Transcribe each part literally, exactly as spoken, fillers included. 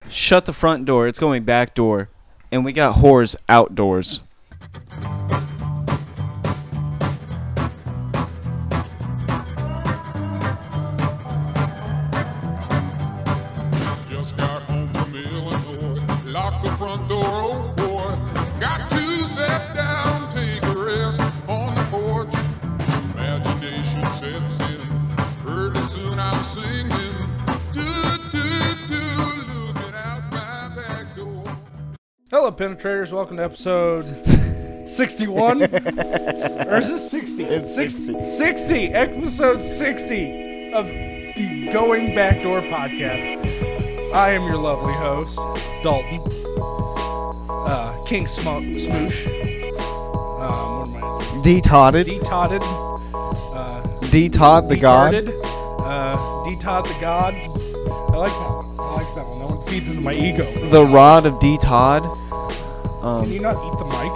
shut the front door. It's going back door. And we got whores outdoors. Just got home from Illinois. Lock the front door, oh boy. Got to sit down, take a rest on the porch. Imagination sets in. Pretty soon I'm singing. Do, do, do, looking out my back door. Hello, penetrators. Welcome to episode sixty-one. Or is this sixty? It's sixty. sixty. Episode sixty of the Going Backdoor podcast. I am your lovely host, Dalton. Uh, King Smo- Smoosh. Um, what am I? D-totted. D-totted. Uh, D-tot the god. D-tarded. Uh, D-tot the god. I like that one. I like that one. That one feeds into my ego. The rod of D-Todd. Um, Can you not eat the mic?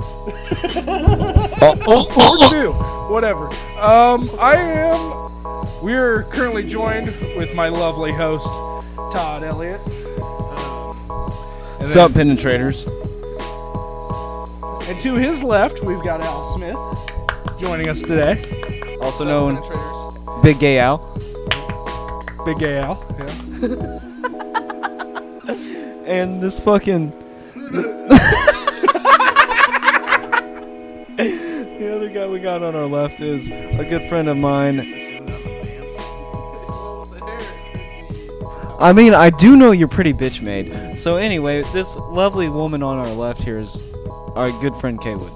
oh, oh, oh, Or do. Whatever. Um, I am... We're currently joined with my lovely host, Todd Elliott. What's up, penetrators? And to his left, we've got Al Smith joining us today. Also known Big Gay Al. Big gay Al. Yeah. And this fucking... The other guy we got on our left is a good friend of mine. I mean, I do know you're pretty bitch made. So anyway, this lovely woman on our left here is our good friend Kaywood.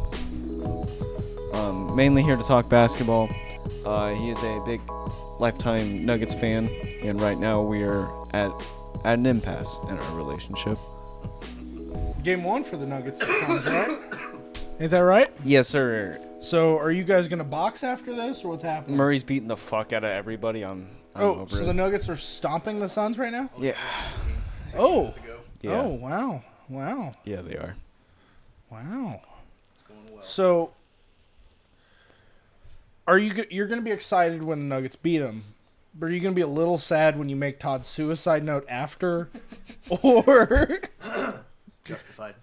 Um, mainly here to talk basketball. Uh, he is a big lifetime Nuggets fan, and right now we are at at an impasse in our relationship. Game one for the Nuggets, that sounds right. Ain't that right? Yes, sir. So, are you guys going to box after this, or what's happening? Murray's beating the fuck out of everybody. I'm, I'm Oh, over so it. the Nuggets are stomping the Suns right now? Yeah. Oh. Yeah. Oh, wow. Wow. Yeah, they are. Wow. So, are you go- you're going to be excited when the Nuggets beat them, but are you going to be a little sad when you make Todd's suicide note after, or Justified.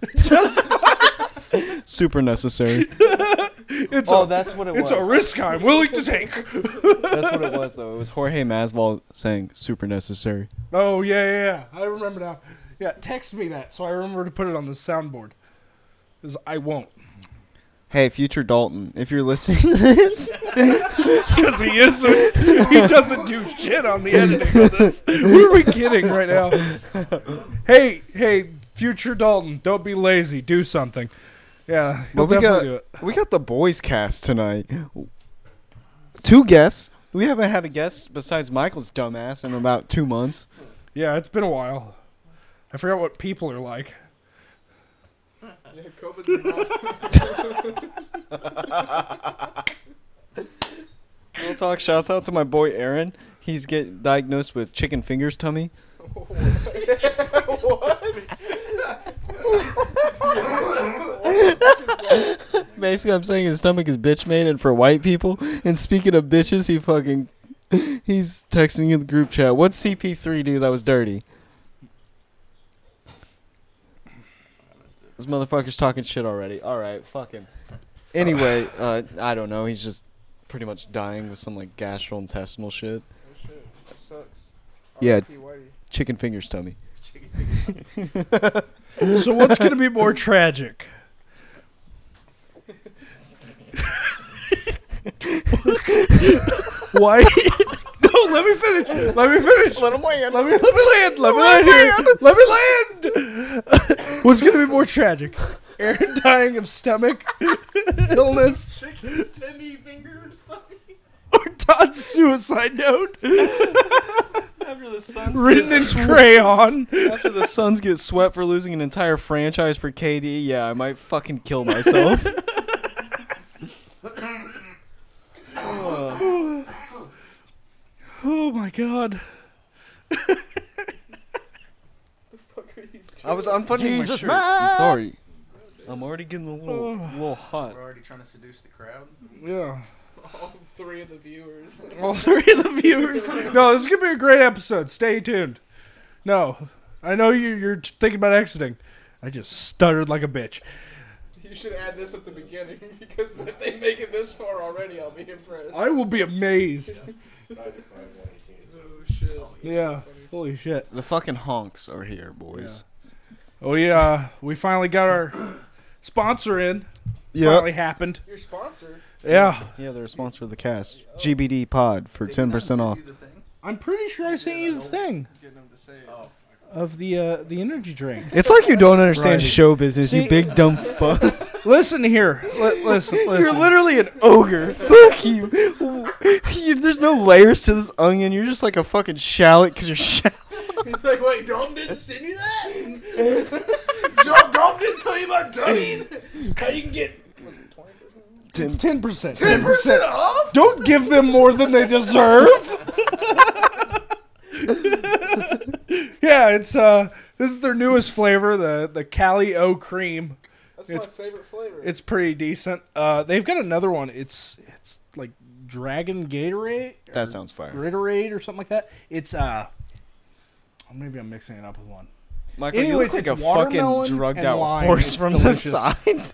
Super necessary. it's Oh, a that's what it it's was. a risk I'm willing to take? That's what it was, though. It was Jorge Masvidal saying super necessary. Oh yeah, yeah, yeah. I remember now. Yeah, text me that so I remember to put it on the soundboard. Because I won't. Hey, future Dalton, if you're listening to this, Because he isn't. He doesn't do shit on the editing of this. Who are we kidding right now? Hey, hey, future Dalton, don't be lazy. Do something. Yeah, he'll well, we definitely got do it. we got the boys cast tonight. Two guests. We haven't had a guest besides Michael's dumbass in about two months. Yeah, it's been a while. I forgot what people are like. Yeah, COVID's been Real talk. Shouts out to my boy Aaron. He's getting diagnosed with chicken fingers tummy. Basically, I'm saying his stomach is bitch made, and for white people. And speaking of bitches, he fucking he's texting in the group chat. What's C P three do that was dirty? This motherfucker's talking shit already. All right, fuck him. Anyway, uh, I don't know. He's just pretty much dying with some like gastrointestinal shit. Oh shit, that sucks. Yeah. R I P Whitey. Chicken fingers tummy. So what's going to be more tragic? Why? No, let me finish. Let me finish. Let him land. Let me let me land. Let me land here. Let me land. What's gonna be more tragic? Aaron dying of stomach illness, Chicken tendie fingers. or Todd's suicide note After the Suns written in crayon? After the Suns get swept for losing an entire franchise for K D, yeah, I might fucking kill myself. Oh. Oh my god. The fuck are you doing? I was unputting my Jesus, shirt. man. I'm sorry. I'm already getting a little, Oh. a little hot. We're already trying to seduce the crowd. Yeah. All three of the viewers. All three of the viewers. No, this is gonna be a great episode. Stay tuned. No, I know you, you're thinking about exiting. I just stuttered like a bitch. You should add this at the beginning because if they make it this far already, I'll be impressed. I will be amazed. Oh shit. Yeah. Holy shit. The fucking honks are here, boys. Oh yeah, we finally got our sponsor in. Yeah. Finally happened. Your sponsor. Yeah. Yeah, they're a sponsor of the cast. G B D Pod for ten percent off. I'm pretty sure I sent you the thing Getting them to say it. of the uh, the energy drink. It's like you don't understand Variety. show business, See- you big dumb fuck. Listen here. Li- listen, listen. You're literally an ogre. Fuck you. you. There's no layers to this onion. You're just like a fucking shallot because you're shallot. He's like, wait, Dalton didn't send you that? Joe Dalton didn't tell you about Dunning? How you can get was it twenty percent? It's ten percent. ten percent off? Don't give them more than they deserve. Yeah, it's uh, this is their newest flavor, the the Cali O cream. That's It's- my favorite flavor. It's pretty decent. Uh, they've got another one. It's it's like Dragon Gatorade. That sounds fire. Gatorade or something like that. It's uh, maybe I'm mixing it up with one. Michael, Anyways, you look like a it's watermelon fucking drugged and out lime. horse It's from delicious. the side.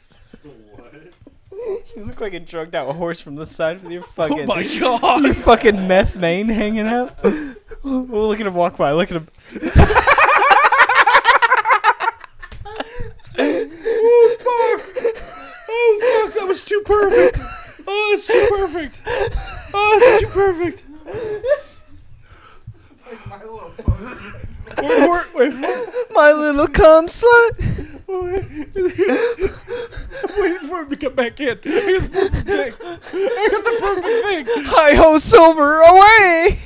You look like a drugged out horse from the side with your fucking Oh my god! your fucking meth mane hanging out. Oh, look at him walk by. Look at him. Oh fuck! Oh fuck! That was too perfect. Oh, it's too perfect. Oh, it's too perfect. It's like my little pony. Wait, wait, wait, wait. My little cum slut. Waiting for him to come back in. I got the perfect thing. I got the perfect thing. Hi ho, silver away.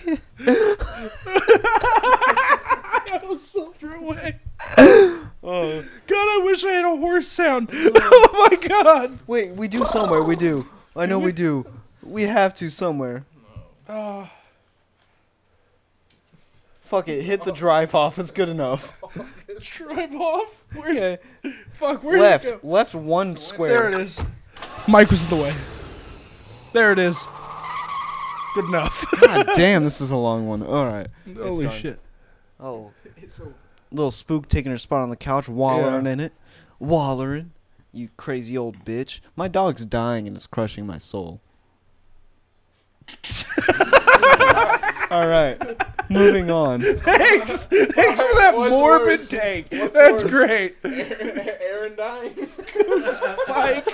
I got silver away. Oh God! I wish I had a horse sound. Oh my God! Wait, we do somewhere. We do. I know we do. We have to somewhere. Uh, Fuck it. Hit the drive off. It's good enough. drive off. Where's Okay. fuck? Where's Left. it go? Left one square. There it is. Mike was in the way. There it is. Good enough. God damn, this is a long one. All right. Holy done. shit! Oh. It's a Little spook taking her spot on the couch, wallering in it. Wallering. You crazy old bitch. My dog's dying and it's crushing my soul. All right. Moving on. Thanks. Thanks for that What's morbid worse? take. What's That's worse? great. Aaron, Aaron dying. Mike.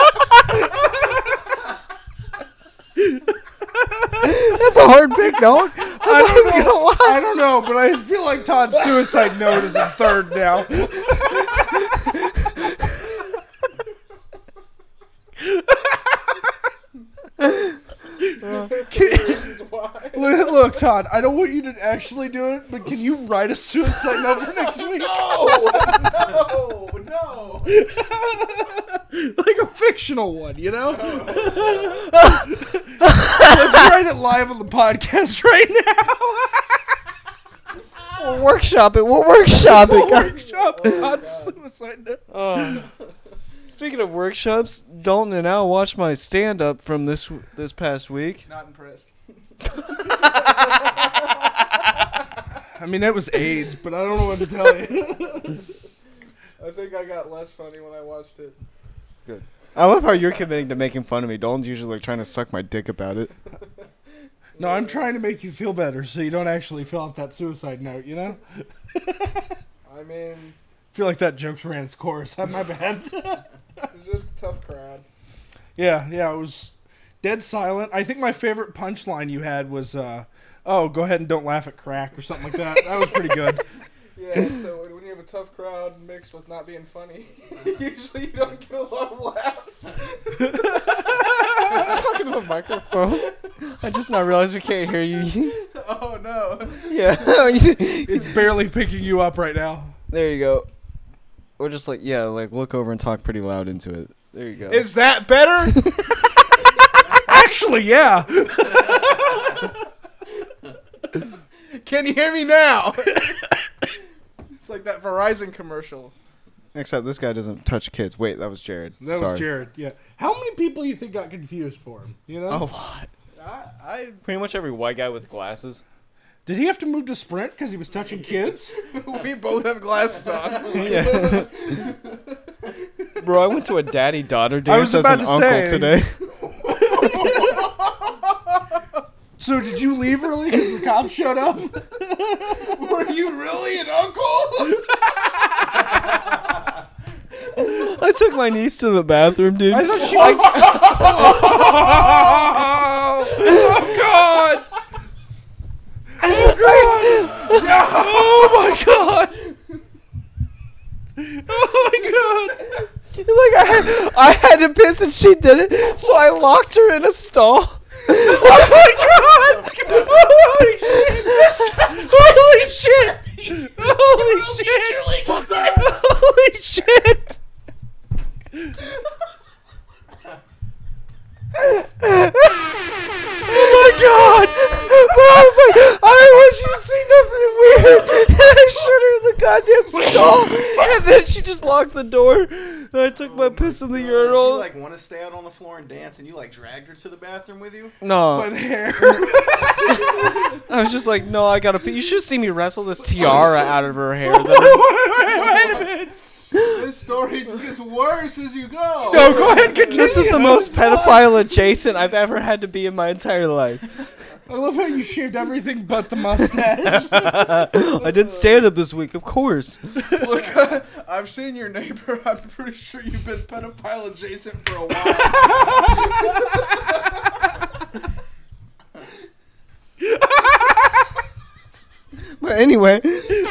That's a hard pick, dog. I don't know. I don't know, but I feel like Todd's suicide note is in third now. Why? Look, Todd, I don't want you to actually do it, but can you write a suicide note for next week? No, no, no. Like a fictional one, you know? Let's write it live on the podcast right now. We'll workshop it. We'll workshop it. God. Workshop Todd's suicide note. Oh. Speaking of workshops, Dalton and Al watched my stand-up from this this past week. Not impressed. I mean, that was AIDS, but I don't know what to tell you. I think I got less funny when I watched it. Good. I love how you're committing to making fun of me. Dalton's usually like trying to suck my dick about it. No, I'm trying to make you feel better so you don't actually fill out that suicide note, you know? I mean, I feel like that joke's ran its course. My bad. it was just a tough crowd. Yeah, yeah, it was dead silent. I think my favorite punchline you had was, uh, oh, go ahead and don't laugh at crack or something like that. That was pretty good. Yeah, so when you have a tough crowd mixed with not being funny, usually you don't get a lot of laughs. Talking to the microphone. I just now realized we can't hear you. Oh no. Yeah. It's barely picking you up right now. There you go. Or just like, yeah, like look over and talk pretty loud into it. There you go. Is that better? Actually, yeah. Can you hear me now? It's like that Verizon commercial. Except this guy doesn't touch kids. Wait, that was Jared. That Sorry. was Jared, yeah. How many people you think got confused for him, you know? A lot. I, I Pretty much every white guy with glasses. Did he have to move to Sprint because he was touching kids? We both have glasses on. Yeah. Bro, I went to a daddy-daughter I was dance as about an to uncle say. today. So did you leave early because the cops showed up? Were you really an uncle? I took my niece to the bathroom, dude. I thought she was... Oh, God! Oh, God! Oh, my God! Oh, my God! Like I had, I had to piss and she did it, so I locked her in a stall. Oh my God! Holy shit! Holy shit! Holy shit! Oh my God! But I was like, I don't want you to see nothing weird. And I shut her in the goddamn stall, and then she just locked the door. And I took my piss in the Did she urinal. like want to stay out on the floor and dance, and you like dragged her to the bathroom with you? No, My hair. I was just like, no, I gotta pee. You should see me wrestle this tiara out of her hair. That Wait, wait a minute. This story just gets worse as you go. No, go ahead, continue. this is the most pedophile adjacent I've ever had to be in my entire life. I love how you shaved everything but the mustache. I did stand up this week, of course. Look, uh, I've seen your neighbor. I'm pretty sure you've been pedophile adjacent for a while. But anyway,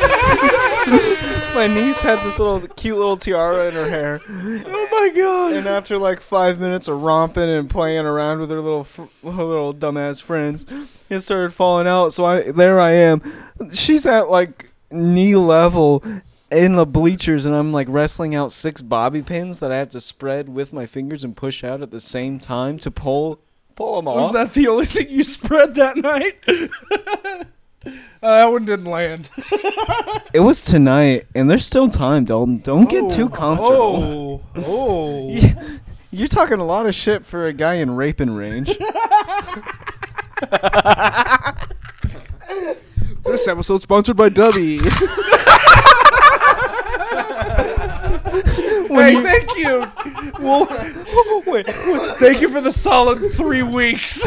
my niece had this little cute little tiara in her hair. Oh my God. And after like five minutes of romping and playing around with her little fr- her little dumbass friends, it started falling out. So I there I am. She's at like knee level in the bleachers, and I'm like wrestling out six bobby pins that I have to spread with my fingers and push out at the same time to pull pull them off. Was that the only thing you spread that night? Uh, that one didn't land. It was tonight, and there's still time, Dalton. Don't get too comfortable. Oh, oh. You're talking a lot of shit for a guy in raping range. This episode sponsored by Dubby. Hey, thank you. Well, wait, wait, thank you for the solid three weeks.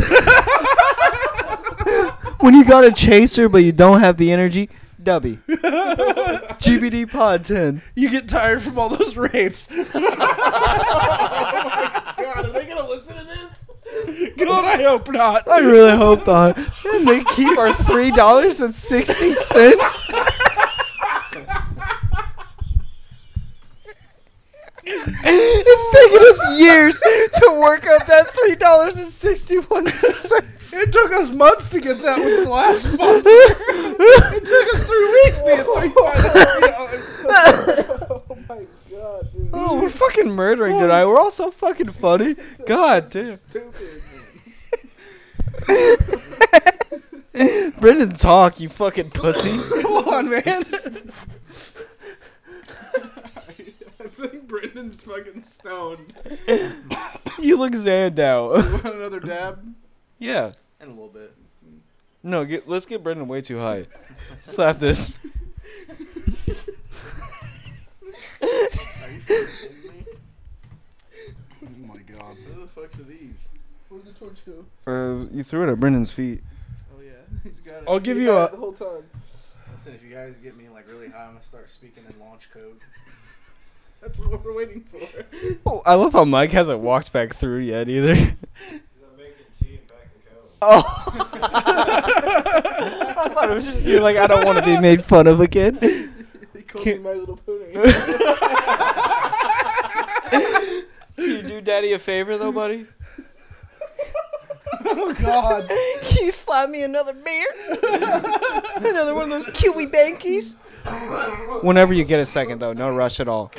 When you got a chaser but you don't have the energy, Dubby. G B D Pod ten. You get tired from all those rapes. God, are they gonna listen to this? God, I hope not. I really hope not. And they keep our three dollars and sixty cents. It's taken us years to work up that three dollars and sixty-one cents. It took us months to get that with the last sponsor. It took us three weeks to get thirty-five dollars. Oh my God, dude. Oh, we're fucking murdering tonight. We're all so fucking funny. God damn. Stupid. Brendan, talk, you fucking pussy. Come on, man. I think Brendan's fucking stoned. You look zanned out. Want another dab? Yeah. In a little bit. No, get, let's get Brendan way too high. Slap this. Are you kidding me? Oh my God. Who the fuck are these? Where'd the torch go? Uh, you threw it at Brendan's feet. Oh yeah, he's got it. I'll give He you got it a. the whole time. Listen, if you guys get me like really high, I'm gonna start speaking in launch code. That's what we're waiting for. Oh, I love how Mike hasn't walked back through yet either. Oh. I thought it was just you like, I don't want to be made fun of again. He called me Can- My Little Pony. Can you do Daddy a favor though, buddy? Oh God. Can you slap me another beer? Another one of those Kiwi Bankies? Whenever you get a second though, no rush at all.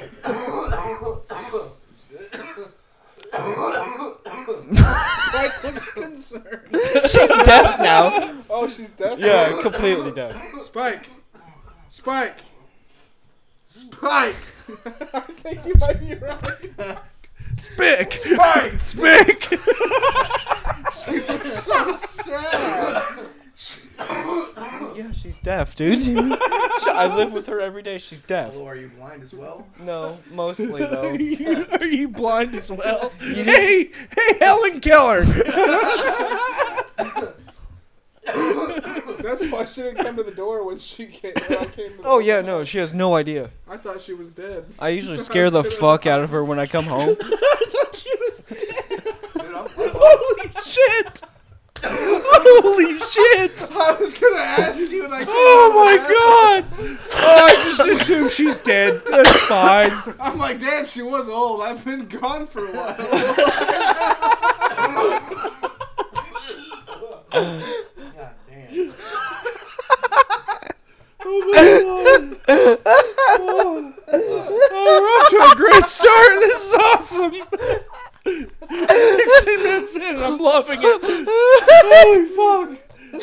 Mike looks concerned. She's deaf now. Oh, she's deaf? Yeah, completely deaf. Spike. Spike. Spike. I think you might be right. Spick. Spike. Spick. She looks so sad. Yeah, Yeah, she's deaf, dude. I live with her every day. She's deaf. Hello, are you blind as well? No, mostly though. Are you, are you blind as well? Hey, hey, Helen Keller. That's why she didn't come to the door when she came. When I came to the Oh door. yeah, no, she has no idea. I thought she was dead. I usually scare the fuck out of her when I come home. I thought she was dead. Dude, I'm, I'm, Holy shit. Holy shit. I was gonna ask you, and I. Oh my god. Oh, I just assume she's dead. That's fine. I'm like, damn, she was old. I've been gone for a while. God damn. Oh my god. Oh. Oh, we're off to a great start. This is awesome. sixteen minutes in, and I'm loving it. Holy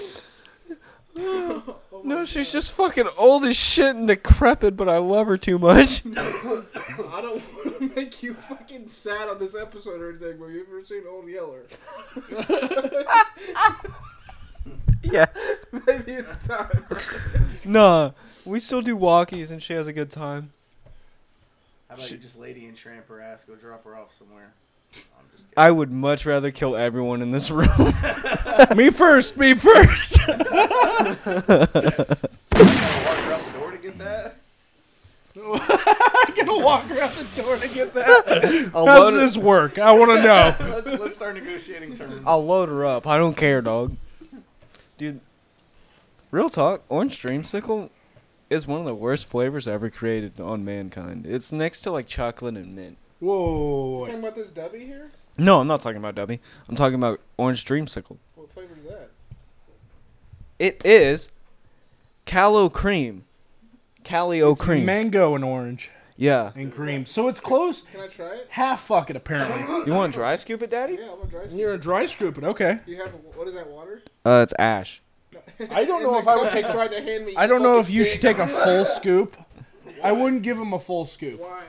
fuck. No, she's just fucking old as shit and decrepit, but I love her too much. I don't want to make you fucking sad on this episode or anything, but have you ever seen Old Yeller? Yeah. Maybe it's time. Nah, we still do walkies and she has a good time. How about you just lady and tramp her ass, go drop her off somewhere? I'm just kidding. I would much rather kill everyone in this room. Me first, me first. You gotta walk her out the door to get that? I'm gonna walk around the door to get that. I'll How load does it- this work? I want to know. Let's, let's start negotiating terms. I'll load her up. I don't care, dog. Dude, real talk, orange dreamsicle is one of the worst flavors ever created on mankind. It's next to like chocolate and mint. Whoa. Talking about this Debbie here? No, I'm not talking about Debbie. I'm talking about orange dreamsicle. What flavor is that? It is Calio cream. Calio cream. Mango and orange Yeah. and cream. So it's close. Can I try it? Half fuck it, apparently. You want to dry scoop it, Daddy? Yeah, I'm gonna dry scoop. You're a dry scoop it. Okay. Do you have, what is that, water? Uh, it's ash. I don't know And if the I would cup take. you tried to hand me. I don't know if fucking you dick. should take a full scoop. I wouldn't give him a full scoop. Why?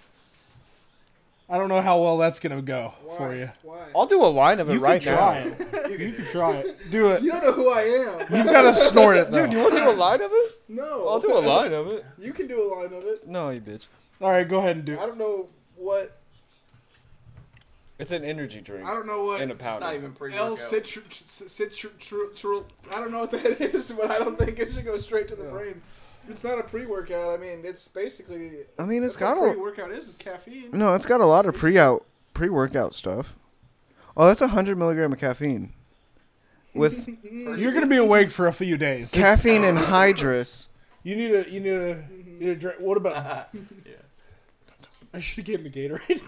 I don't know how well that's gonna go Why? for you. Why? I'll do a line of it You right can try now. it. You can try it. Do it. You don't know who I am. You've got to snort it though. Dude, you want to do a line of it? No. I'll do a line of it. You can do a line of it. No, you bitch. All right, go ahead and do I it. don't know what. It's an energy drink I don't know what. in a It's not powder. even pretty. L citru, citru, tru, tru, I don't know what that is, but I don't think it should go straight to the Yeah. brain. It's not a pre-workout. I mean, it's basically. I mean, it's that's got what a pre-workout is is caffeine. no. It's got a lot of pre-out, pre-workout stuff. Oh, that's a hundred milligram of caffeine. With You're gonna be awake for a few days. caffeine and hydrous. You need a. You need a. You need a drink. What about? Yeah. I should have given the Gatorade.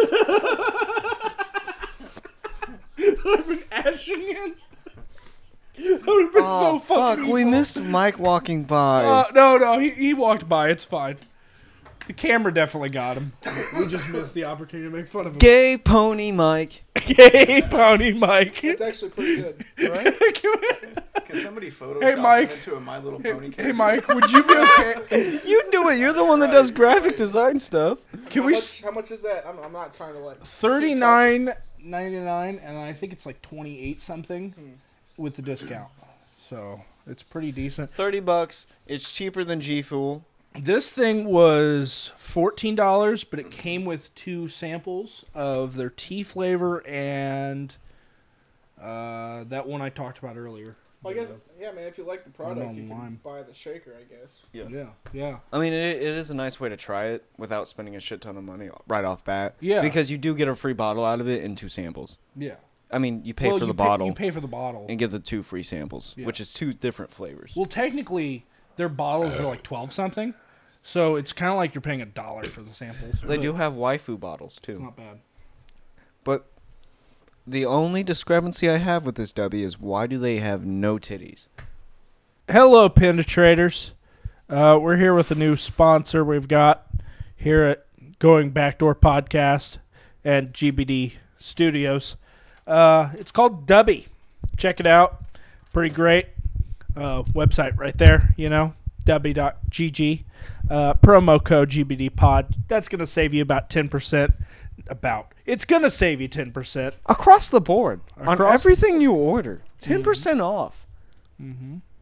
I've been ashing in. That would have been Oh so fuck! fucking We evil. missed Mike walking by. Uh, no, no, he, he walked by. It's fine. The camera definitely got him. We just missed the opportunity to make fun of him. Gay pony Mike. Gay Pony Mike. It's actually pretty good. Right? Can somebody Photoshop Hey, Mike. him into a My Little Hey, Pony hey, character? Mike, would you be okay? You do it. You're the one that does graphic design stuff. Can How we? much, how much is that? I'm, I'm not trying to like. Thirty-nine ninety-nine, and I think it's like twenty-eight something Hmm. with the discount. So it's pretty decent. Thirty bucks. It's cheaper than G Fool. This thing was fourteen dollars, but it came with two samples of their tea flavor and uh, that one I talked about earlier. Well, I guess, yeah, man. If you like the product, on you can lime. buy the shaker, I guess. Yeah. Yeah, yeah. I mean, it, it is a nice way to try it without spending a shit ton of money right off bat. Yeah. Because you do get a free bottle out of it and two samples. Yeah. I mean, you pay Well, for you the pay- bottle You pay for the bottle. and get the two free samples, Yeah. which is two different flavors. Well, technically, their bottles are like twelve something, so it's kind of like you're paying a dollar for the samples. They but do have waifu bottles It's too. not bad. But the only discrepancy I have with this W is why do they have no titties? Hello, penetrators. Uh, we're here with a new sponsor we've got here at Going Backdoor Podcast and G B D Studios. Uh, it's called Dubby. Check it out. Pretty great. Uh, website right there, you know, dubby dot g g. Uh, promo code G B D Pod. That's going to save you about ten percent. About. It's going to save you ten percent. Across the board. on Across- everything you order. ten percent off.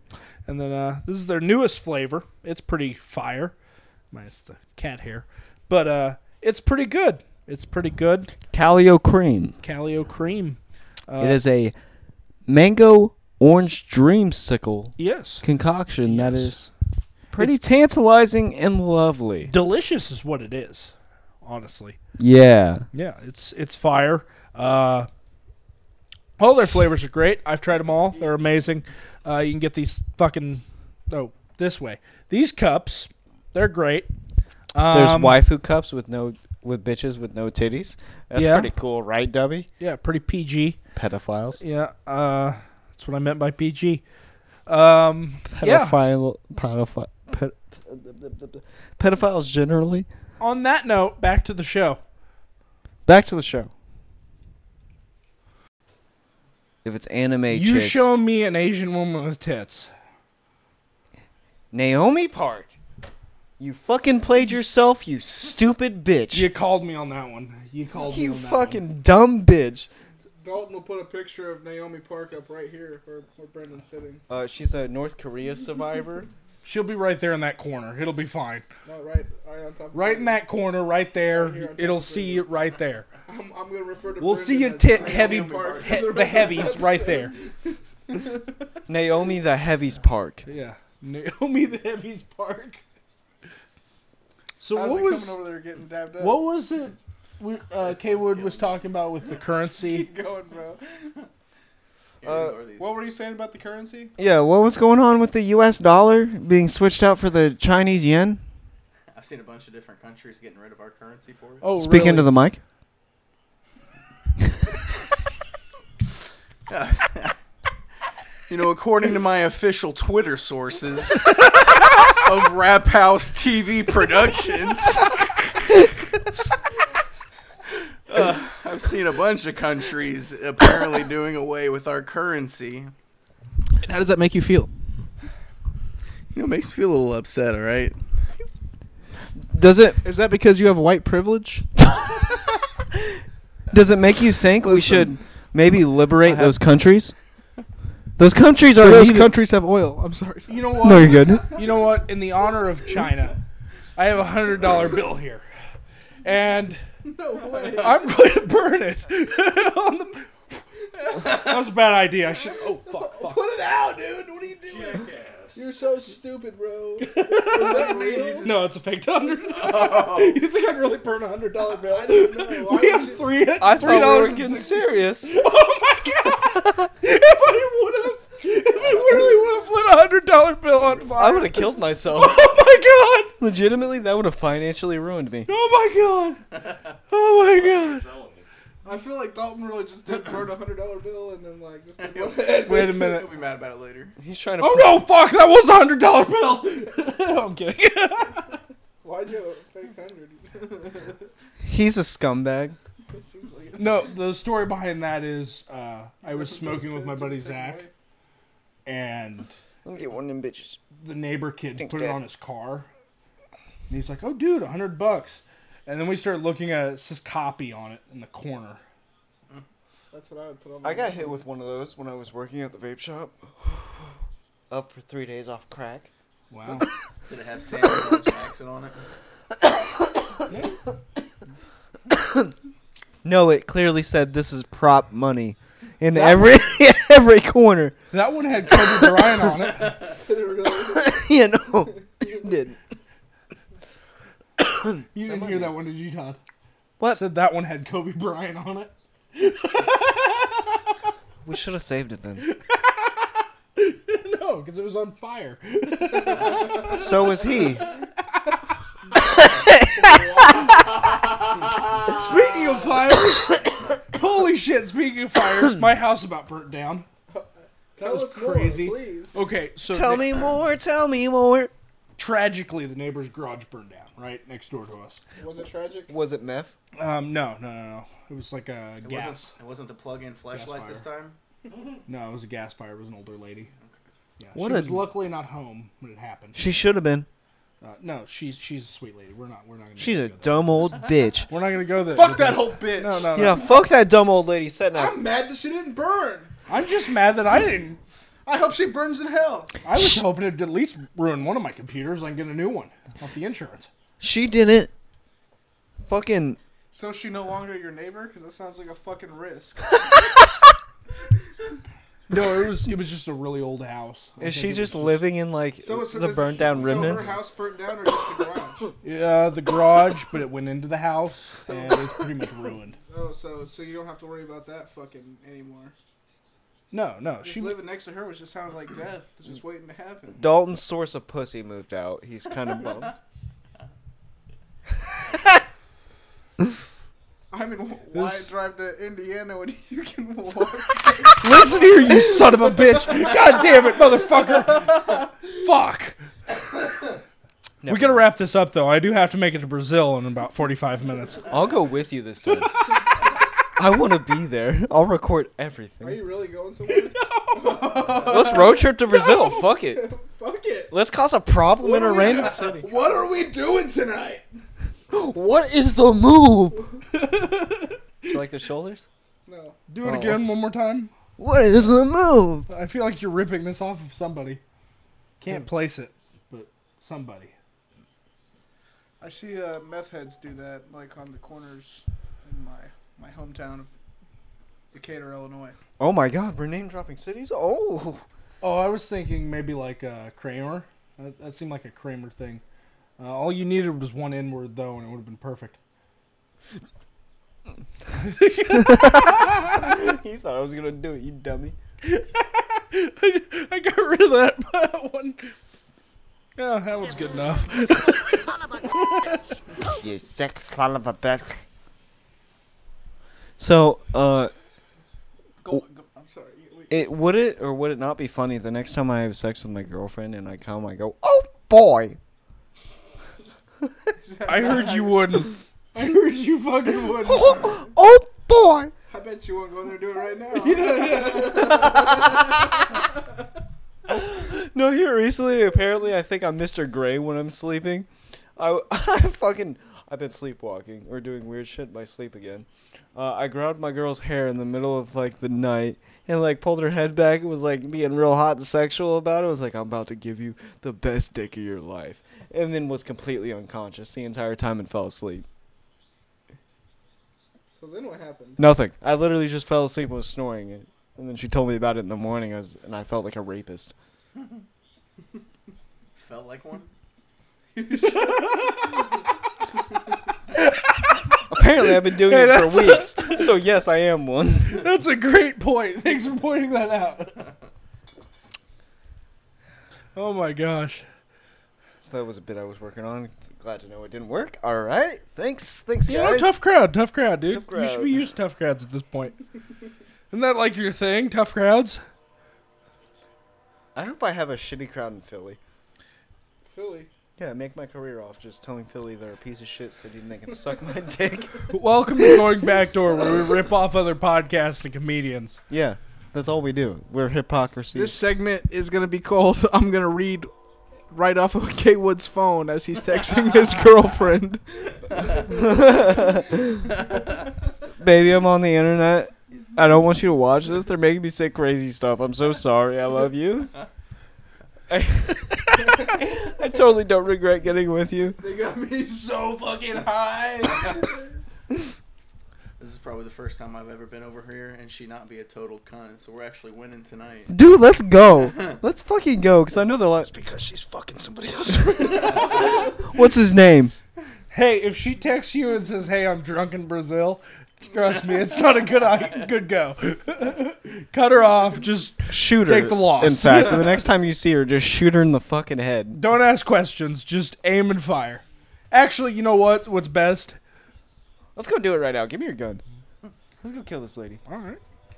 And then uh, this is their newest flavor. It's pretty fire, minus the cat hair, but uh, it's pretty good. It's pretty good. Calio cream. Calio cream. Uh, It is a mango orange dreamsicle yes. concoction that Yes. is pretty It's- tantalizing and lovely. Delicious is what it is, honestly. Yeah. Yeah, it's it's fire. Uh, all their flavors are great. I've tried them all. They're amazing. Uh, you can get these fucking oh this way. These cups, they're great. Um, There's waifu cups with no with bitches with no titties. That's Yeah. pretty cool, right, Dubby? Yeah, pretty P G. Pedophiles. Yeah, uh, that's what I meant by P G. Um, yeah. Pedophile. Pedophile. Ped, pedophiles generally. On that note, back to the show. Back to the show. If it's anime You chicks, show me an Asian woman with tits. Naomi Park. You fucking played yourself, you stupid bitch. You called me on that one. You called me You on that fucking dumb bitch. Dalton will put a picture of Naomi Park up right here where, where Brendan's sitting. Uh, she's a North Korea survivor. one. She'll be right there in that corner. It'll be fine. No, right, right on top. Of Right in that corner, right there. Right here on top It'll of see it right there. I'm, I'm gonna refer to. We'll Brendan see you as tit Naomi heavy, Park he, for the rest of heavies right episode. there. Naomi the Heavies Park. Yeah, Naomi the Heavies Park. So How's what it was coming over there getting dabbed up? what was it? We, uh, K Wood was talking about with the currency. Keep going, bro. Uh, What were you saying about the currency? Yeah, what was going on with the U S dollar being switched out for the Chinese yen? I've seen a bunch of different countries getting rid of our currency for it. Oh, Speak really? into the mic. You know, according to my official Twitter sources of Rap House T V Productions, uh, I've seen a bunch of countries apparently doing away with our currency. And how does that make you feel? You know, it makes me feel a little upset, all right? Does it Is that because you have white privilege? does it make you think we Listen. should maybe liberate I have- those countries? Those countries are Those needed- countries have oil. I'm sorry. You know what? No, you're good. You know what? In the honor of China, I have a hundred dollar bill here, and No way. I'm going to burn it. On the... That was a bad idea. I should. Oh fuck! fuck. Put it out, dude. What are you doing? You're so stupid, bro. Was that real? No, it's a fake hundred. You think I'd really burn a hundred dollar bill? I don't know. Why We would have you- three. I three thought we dollars were getting serious. Oh my god! If I would have, if I really would have lit a hundred dollar bill on fire, I would have killed myself. Oh my god! Legitimately, that would have financially ruined me. Oh my god! Oh my god! I feel like Dalton really just did burn a hundred dollar bill and then like just did one Wait a minute. He'll be mad about it later. He's trying to. Oh no! Fuck! That was a hundred dollar bill. I'm kidding. Why'd you have a fake hundred? He's a scumbag. It seems like it. No, the story behind that is uh, I was smoking with my buddy Zach, and Let me get one of them bitches. the neighbor kid Thanks, put it Dad. on his car. And he's like, "Oh, dude, a hundred bucks." And then we started looking at it. It says "copy" on it in the corner. That's what I would put on. My I got hit with one of those when I was working at the vape shop. Up for three days off crack. Wow. Did it have Samuel L. Jackson on it? No, it clearly said this is prop money in every every corner. That one had Kobe Bryant on it. Did it really? You know, it didn't. You didn't hear that one, did you, Todd? What? Said that one had Kobe Bryant on it. We should have saved it then. No, because it was on fire. So was he. Speaking of fires, holy shit! Speaking of fires, my house about burnt down. That Tell was us more, crazy. please. Okay, so Tell na- me more. Tell me more. tragically, the neighbor's garage burned down right next door to us. Was it tragic? Was it meth? Um, no, no, no, no. It was like a It gas. wasn't. It wasn't the plug-in flashlight this time. No, it was a gas fire. It was an older lady. Yeah, What she a- was luckily not home when it happened. She should have been. Uh, no, she's she's a sweet lady. We're not we're not. Gonna She's go a there. dumb old bitch. We're not gonna go there. Fuck with that this. whole bitch. No, no, no. Yeah, fuck that dumb old lady setting up. I'm mad that she didn't burn. I'm just mad that I didn't I hope she burns in hell. I was hoping it'd at least ruin one of my computers. I can get a new one off the insurance. She didn't. Fucking. So is she no longer your neighbor? Because that sounds like a fucking risk. No, it was it was just a really old house. I Is think she it just was living in like So it's the is- burnt down so remnants? her house burnt down or just the garage? Yeah, the garage, but it went into the house, and it's pretty much ruined. Oh, so so you don't have to worry about that fucking anymore. No, no, Just she. living next to her was just sounded like death. It's just waiting to happen. Dalton's source of pussy moved out. He's kind of bummed. I mean, wh- why This- drive to Indiana when you can walk? Listen here, you son of a bitch! God damn it, motherfucker! Fuck. We gotta wrap this up, though. I do have to make it to Brazil in about forty-five minutes. I'll go with you this time. I want to be there. I'll record Are everything. you really going somewhere? Let's road trip to Brazil. Fuck it. Fuck it. Let's cause a problem What in are a we- random city. What are we doing tonight? What is the move? Do you like the shoulders? No. Do it Oh. again one more time. What is the move? I feel like you're ripping this off of somebody. Can't place it, but somebody. I see uh, meth heads do that, like on the corners in my my hometown of Decatur, Illinois. Oh my god, we're name dropping cities? Oh. Oh, I was thinking maybe like uh, Kramer. That, that seemed like a Kramer thing. Uh, all you needed was one N word, though, and it would have been perfect. You thought I was going to do it, you dummy. I, I got rid of that one. Yeah, that was good enough. You sex son of a bitch. So, uh, Go, go, I'm sorry. Wait. it would it or would it not be funny the next time I have sex with my girlfriend and I come, I go, oh boy. I heard you wouldn't. I heard you fucking wouldn't. Oh, oh boy. I bet you won't go there and do it right now. No, here recently, apparently, I think I'm Mister Gray when I'm sleeping. I, I fucking, I've been sleepwalking or doing weird shit in my sleep again. Uh, I grabbed my girl's hair in the middle of, like, the night and, like, pulled her head back and was, like, being real hot and sexual about it. I was like, I'm about to give you the best dick of your life. And then was completely unconscious the entire time and fell asleep. So then what happened? Nothing. I literally just fell asleep and was snoring it. And then she told me about it in the morning, I was, and I felt like a rapist. Felt like one? Apparently, I've been doing Hey, it that's for weeks. So, yes, I am one. That's a great point. Thanks for pointing that out. Oh my gosh. So that was a bit I was working on. Glad to know it didn't work. All right. Thanks. Thanks, You know, guys. tough crowd, tough crowd, dude. Tough You should crowd. be used to tough crowds at this point. Isn't that like your thing, tough crowds? I hope I have a shitty crowd in Philly. Philly. Yeah, make my career off just telling Philly they're a piece of shit city and they can suck my dick. Welcome to Going Backdoor, where we rip off other podcasts and comedians. Yeah, that's all we do. We're hypocrisy. This segment is going to be called I'm going to read right off of K Wood's phone as he's texting his girlfriend. Baby, I'm on the internet. I don't want you to watch this. They're making me say crazy stuff. I'm so sorry. I love you. I, I totally don't regret getting with you. They got me so fucking high. This is probably the first time I've ever been over here and she not be a total cunt, so we're actually winning tonight. Dude, let's go. Let's fucking go, because I know they're like, Because she's fucking somebody else. what's his name? Hey, if she texts you and says, "Hey, I'm drunk in Brazil," trust me, it's not a good i- good go. Cut her off. Just Shoot her. Take the loss. In fact, and the next time you see her, just shoot her in the fucking head. don't ask questions. Just aim and fire. Actually, you know what? What's best? Let's go do it right now. Give me your gun. Let's go kill this lady. All right.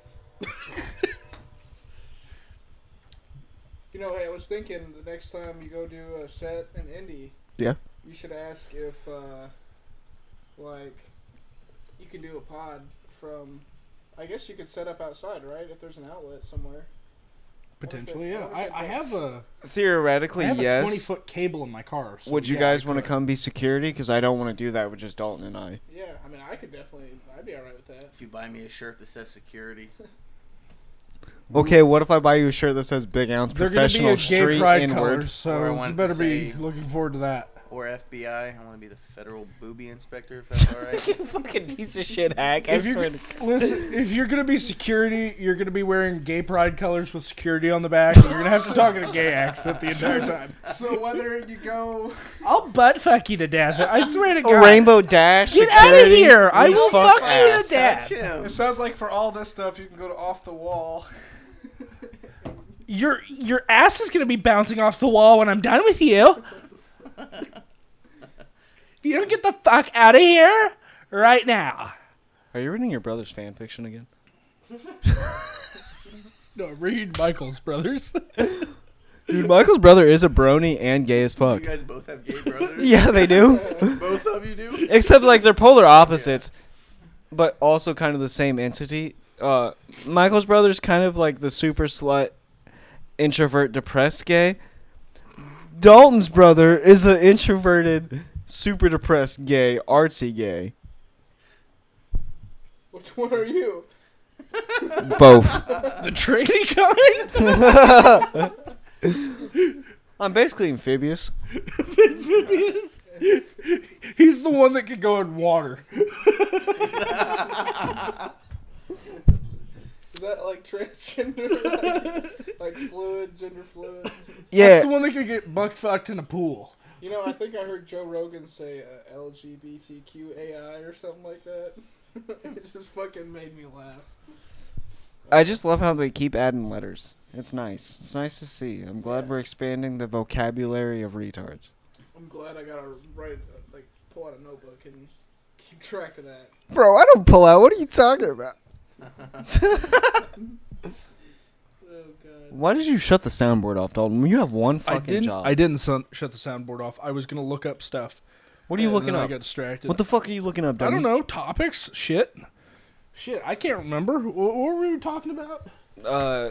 You know, hey, I was thinking the next time you go do a set in Indy, Yeah. you should ask if, uh, like, you can do a pod from. I guess you could set up outside, right? If there's an outlet somewhere. Potentially, I yeah. wonder I, if it I have makes- a Theoretically, I have a yes. twenty foot cable in my car. So Would you yeah, guys I want to could. come be security? Because I don't want to do that with just Dalton and I. Yeah, I mean, I could definitely. I'd be alright with that. If you buy me a shirt that says security, Okay, what if I buy you a shirt that says Big Ounce They're going to be Professional a gay Street pride inward? colors, Or I so wanted you better to be say- looking forward to that. Or F B I. I want to be the federal booby inspector, if that's all right. Fucking piece of shit hack. I If you swear to listen, if you're gonna be security, you're gonna be wearing gay pride colors with security on the back. And you're gonna have to talk in a gay accent the entire time. So whether you go, I'll butt fuck you to death. I swear to A God. Rainbow Dash. Get out of security, here! I we will fuck fuck you ass. to death. Touch him. it sounds like for all this stuff, you can go to off the wall. Your your ass is gonna be bouncing off the wall when I'm done with you. If you don't get the fuck out of here right now. Are you reading your brother's fan fiction again? No, read Michael's brothers. Dude, Michael's brother is a brony and gay as fuck. You guys both have gay brothers? Yeah, they do. Both of you do? Except like they're polar opposites, but also kind of the same entity. Uh, Michael's brother's kind of like the super slut, introvert, depressed gay. Dalton's brother is an introverted, super depressed gay, artsy gay. Which one are you? Both. The trading kind? I'm basically amphibious. Amphibious. He's the one that could go in water. Is that like transgender? like, like fluid, gender fluid? Yeah. That's the one that could get buck fucked in a pool. You know, I think I heard Joe Rogan say uh, L G B T Q A I or something like that. It just fucking made me laugh. I just love how they keep adding letters. It's nice. It's nice to see. I'm glad we're expanding the vocabulary of retards. I'm glad I got to write, uh, like, pull out a notebook and keep track of that. Bro, I don't pull out. What are you talking about? Oh god. Why did you shut the soundboard off, Dalton? You have one fucking I didn't. job. I didn't sun, shut the soundboard off. I was gonna look up stuff. what are you and looking then up? I got distracted. What the fuck are you looking up, I dummy? don't know. Topics. Shit. Shit. I can't remember. What, what were we talking about? Uh,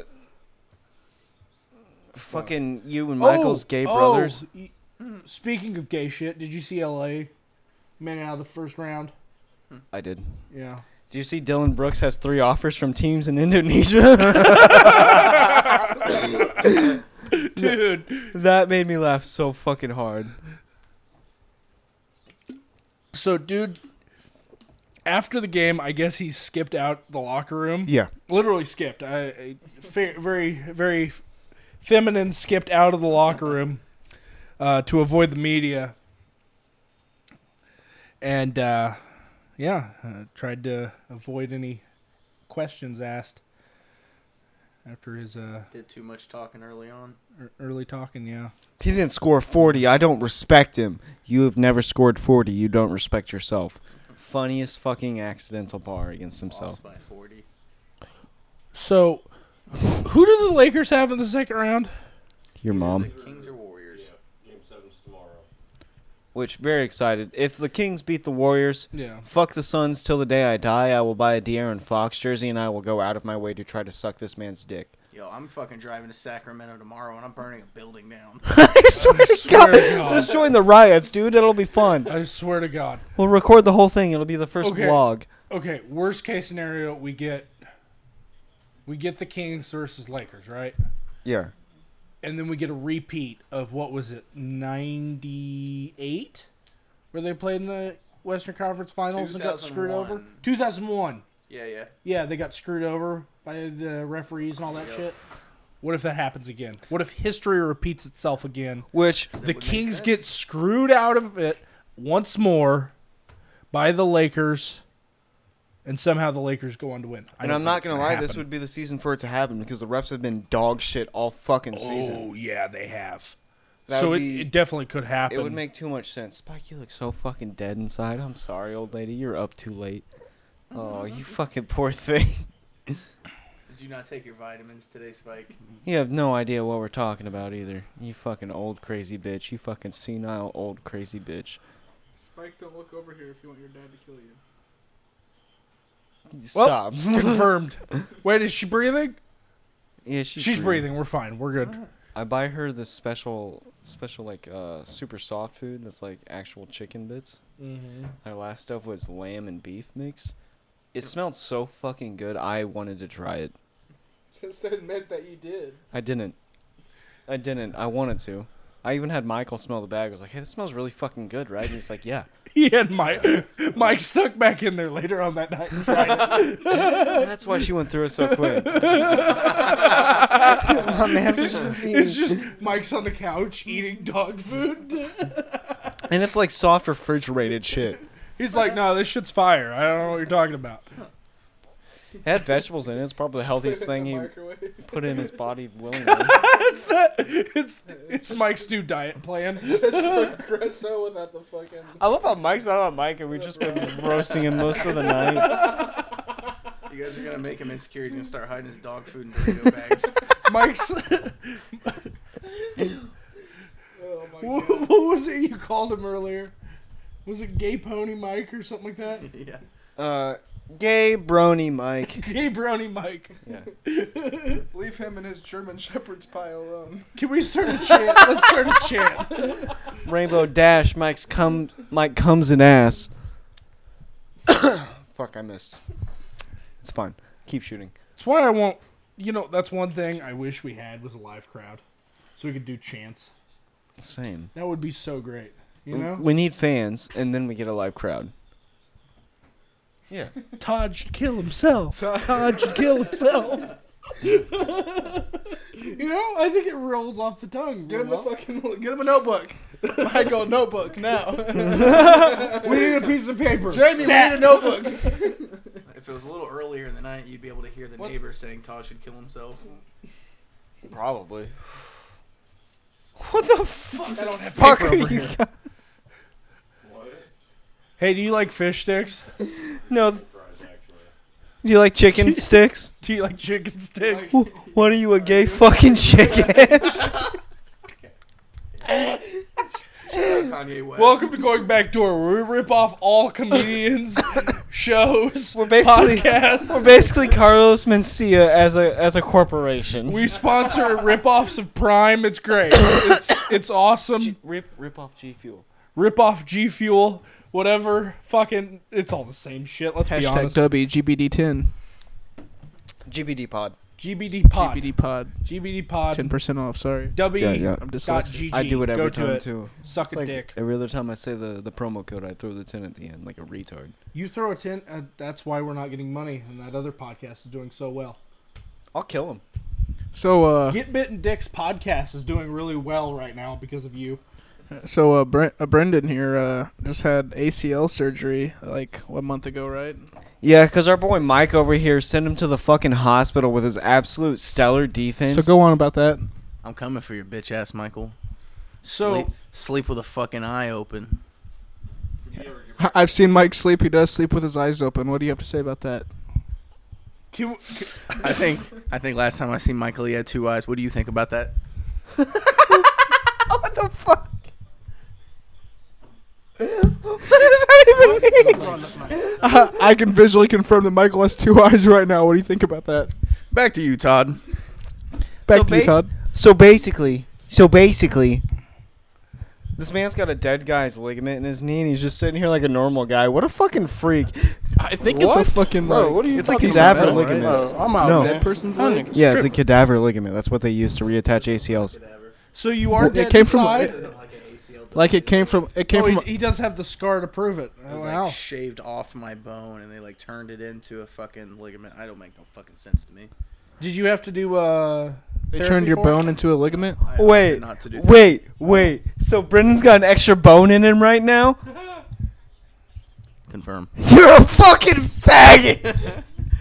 fucking you and Michael's Oh, gay oh, brothers. y- Speaking of gay shit, did you see L A men out of the first round? I did. Yeah. Do you see Dylan Brooks has three offers from teams in Indonesia? Dude. That made me laugh so fucking hard. So, dude, after the game, I guess he skipped out the locker room. Yeah. Literally skipped. I, I fa- very, very feminine skipped out of the locker room uh, to avoid the media. And, uh, yeah, uh, tried to avoid any questions asked after his uh, Did too much talking early on. ear- early talking, yeah. He didn't score forty. I don't respect him. You have never scored forty. You don't respect yourself. Funniest fucking accidental bar against himself. Lost by forty. So, who do the Lakers have in the second round? Your mom. The Kings or Warriors? Game seven's tomorrow. Which, very excited. If the Kings beat the Warriors, Yeah. fuck the Suns till the day I die. I will buy a De'Aaron Fox jersey and I will go out of my way to try to suck this man's dick. Yo, I'm fucking driving to Sacramento tomorrow and I'm burning a building down. I swear to swear God. to God. Let's join the riots, dude. It'll be fun. I swear to God. We'll record the whole thing. It'll be the first Okay. vlog. Okay, worst case scenario, we get we get the Kings versus Lakers, right? Yeah. And then we get a repeat of what was it, ninety-eight, where they played in the Western Conference Finals and got screwed over. two thousand one. Yeah, yeah. Yeah, they got screwed over by the referees and all that Yep. shit. What if that happens again? What if history repeats itself again? Which, The would make Kings sense. get screwed out of it once more by the Lakers, and somehow the Lakers go on to win. I and don't I'm think not it's going to gonna lie, this happen. would be the season for it to happen because the refs have been dog shit all fucking season. Oh, yeah, they have. That so would it, be- it definitely could happen. It would make too much sense. Spike, you look so fucking dead inside. I'm sorry, old lady. You're up too late. Oh, you fucking poor thing. Did you not take your vitamins today, Spike? You have no idea what we're talking about either. You fucking old crazy bitch. You fucking senile old crazy bitch. Spike, don't look over here if you want your dad to kill you. Stop. Confirmed. Wait, is she breathing? yeah, she's, She's breathing. We're fine. We're good. I buy her this special, special like uh, super soft food that's like actual chicken bits. Mm-hmm. Our last stuff was lamb and beef mix. It smelled so fucking good. I wanted to try it. Just admit that you did. I didn't. I didn't. I wanted to. I even had Michael smell the bag. I was like, hey, this smells really fucking good, right? And he's like, yeah. He had Mike. Mike stuck back in there later on that night and tried it. That's why she went through it so quick. My man's just eating. It's just Mike's on the couch eating dog food. And it's like soft refrigerated shit. He's like, no, this shit's fire. I don't know what you're talking about. It had vegetables in it. It's probably the healthiest Put it in thing the he microwave. put in his body willingly. it's that. It's it's Mike's new diet plan. Just progresso without the fucking. I love how Mike's not on mic and we've just been roasting him most of the night. You guys are gonna make him insecure. He's gonna start hiding his dog food in Dorito bags. Mike's. Oh my what, god. what was it you called him earlier? Was it Gay Pony Mike or something like that? Yeah. Uh, gay brony Mike. Gay Brownie Mike. Yeah. Leave him and his German Shepherd's pie alone. Can we start a chant? Let's start a chant. Rainbow Dash. Mike's come. Mike comes in ass. Fuck, I missed. It's fine. Keep shooting. That's why I won't. You know, that's one thing I wish we had was a live crowd, so we could do chants. Same. That would be so great. You know, We need fans, and then we get a live crowd. Yeah. Todd should kill himself. Todd should kill himself. You know, I think it rolls off the tongue. Get him real a well. fucking. Get him a notebook. Michael, notebook now. We need a piece of paper. Jamie, Stat. we need a notebook. If it was a little earlier in the night, you'd be able to hear the What? neighbor saying Todd should kill himself. Probably. What the fuck? I don't have Fuck paper are over you here. got? Hey, do you like fish sticks? No. Do you like chicken sticks? Do you like chicken sticks? Wh- What are you, a gay fucking chicken? Kanye West. Welcome to Going Back Door, where we rip off all comedians, shows, We're basically podcasts. we're basically Carlos Mencia as a as a corporation. We sponsor rip-offs of Prime. It's great. It's it's awesome. rip rip off G Fuel. Rip off G Fuel, whatever. Fucking, it's all the same shit. Let's be Hashtag honest. W G B D ten. G B D pod. G B D Pod. G B D pod. G B D Pod. Ten percent off. Sorry. W. Yeah, yeah. I'm Dot dyslexic. G G. I do it every Go time to it. too. Suck a Like dick. every other time I say the, the promo code, I throw the ten at the end like a retard. You throw a tin. Uh, that's why we're not getting money, and that other podcast is doing so well. I'll kill him. So uh, Get Bitten Dick's podcast is doing really well right now because of you. so uh, Brent, uh, Brendan here uh just had A C L surgery like one month ago, right? Yeah, because our boy Mike over here sent him to the fucking hospital with his absolute stellar defense. So go on about that. I'm coming for your bitch ass, Michael. So- sleep, sleep with a fucking eye open. I- I've seen Mike sleep. He does sleep with his eyes open. What do you have to say about that? Can, we- can, I think I think last time I seen Michael, he had two eyes. What do you think about that? What the fuck? What does that even mean? Uh, I can visually confirm that Michael has two eyes right now. What do you think about that? Back to you, Todd. Back So to you, basi- Todd. So basically, so basically, this man's got a dead guy's ligament in his knee, and he's just sitting here like a normal guy. What a fucking freak! I think it's a What? fucking. Bro, like, what are you it's like talking a about? metal, Ligament. right? Oh, I'm out. No. Dead person's leg. Yeah, it's a cadaver ligament. That's what they use to reattach A C Ls. so you are Well, it dead came from- inside? it- Like it came from. It came Oh, from. he, he does have the scar to prove it. It was Oh, like wow. shaved off my bone, and they like turned it into a fucking ligament. I don't make no fucking sense to me. Did you have to do uh? They therapy turned your for it? bone into a ligament. I opted Wait, not to do wait, wait. So Brendan's got an extra bone in him right now? Confirm. You're a fucking faggot!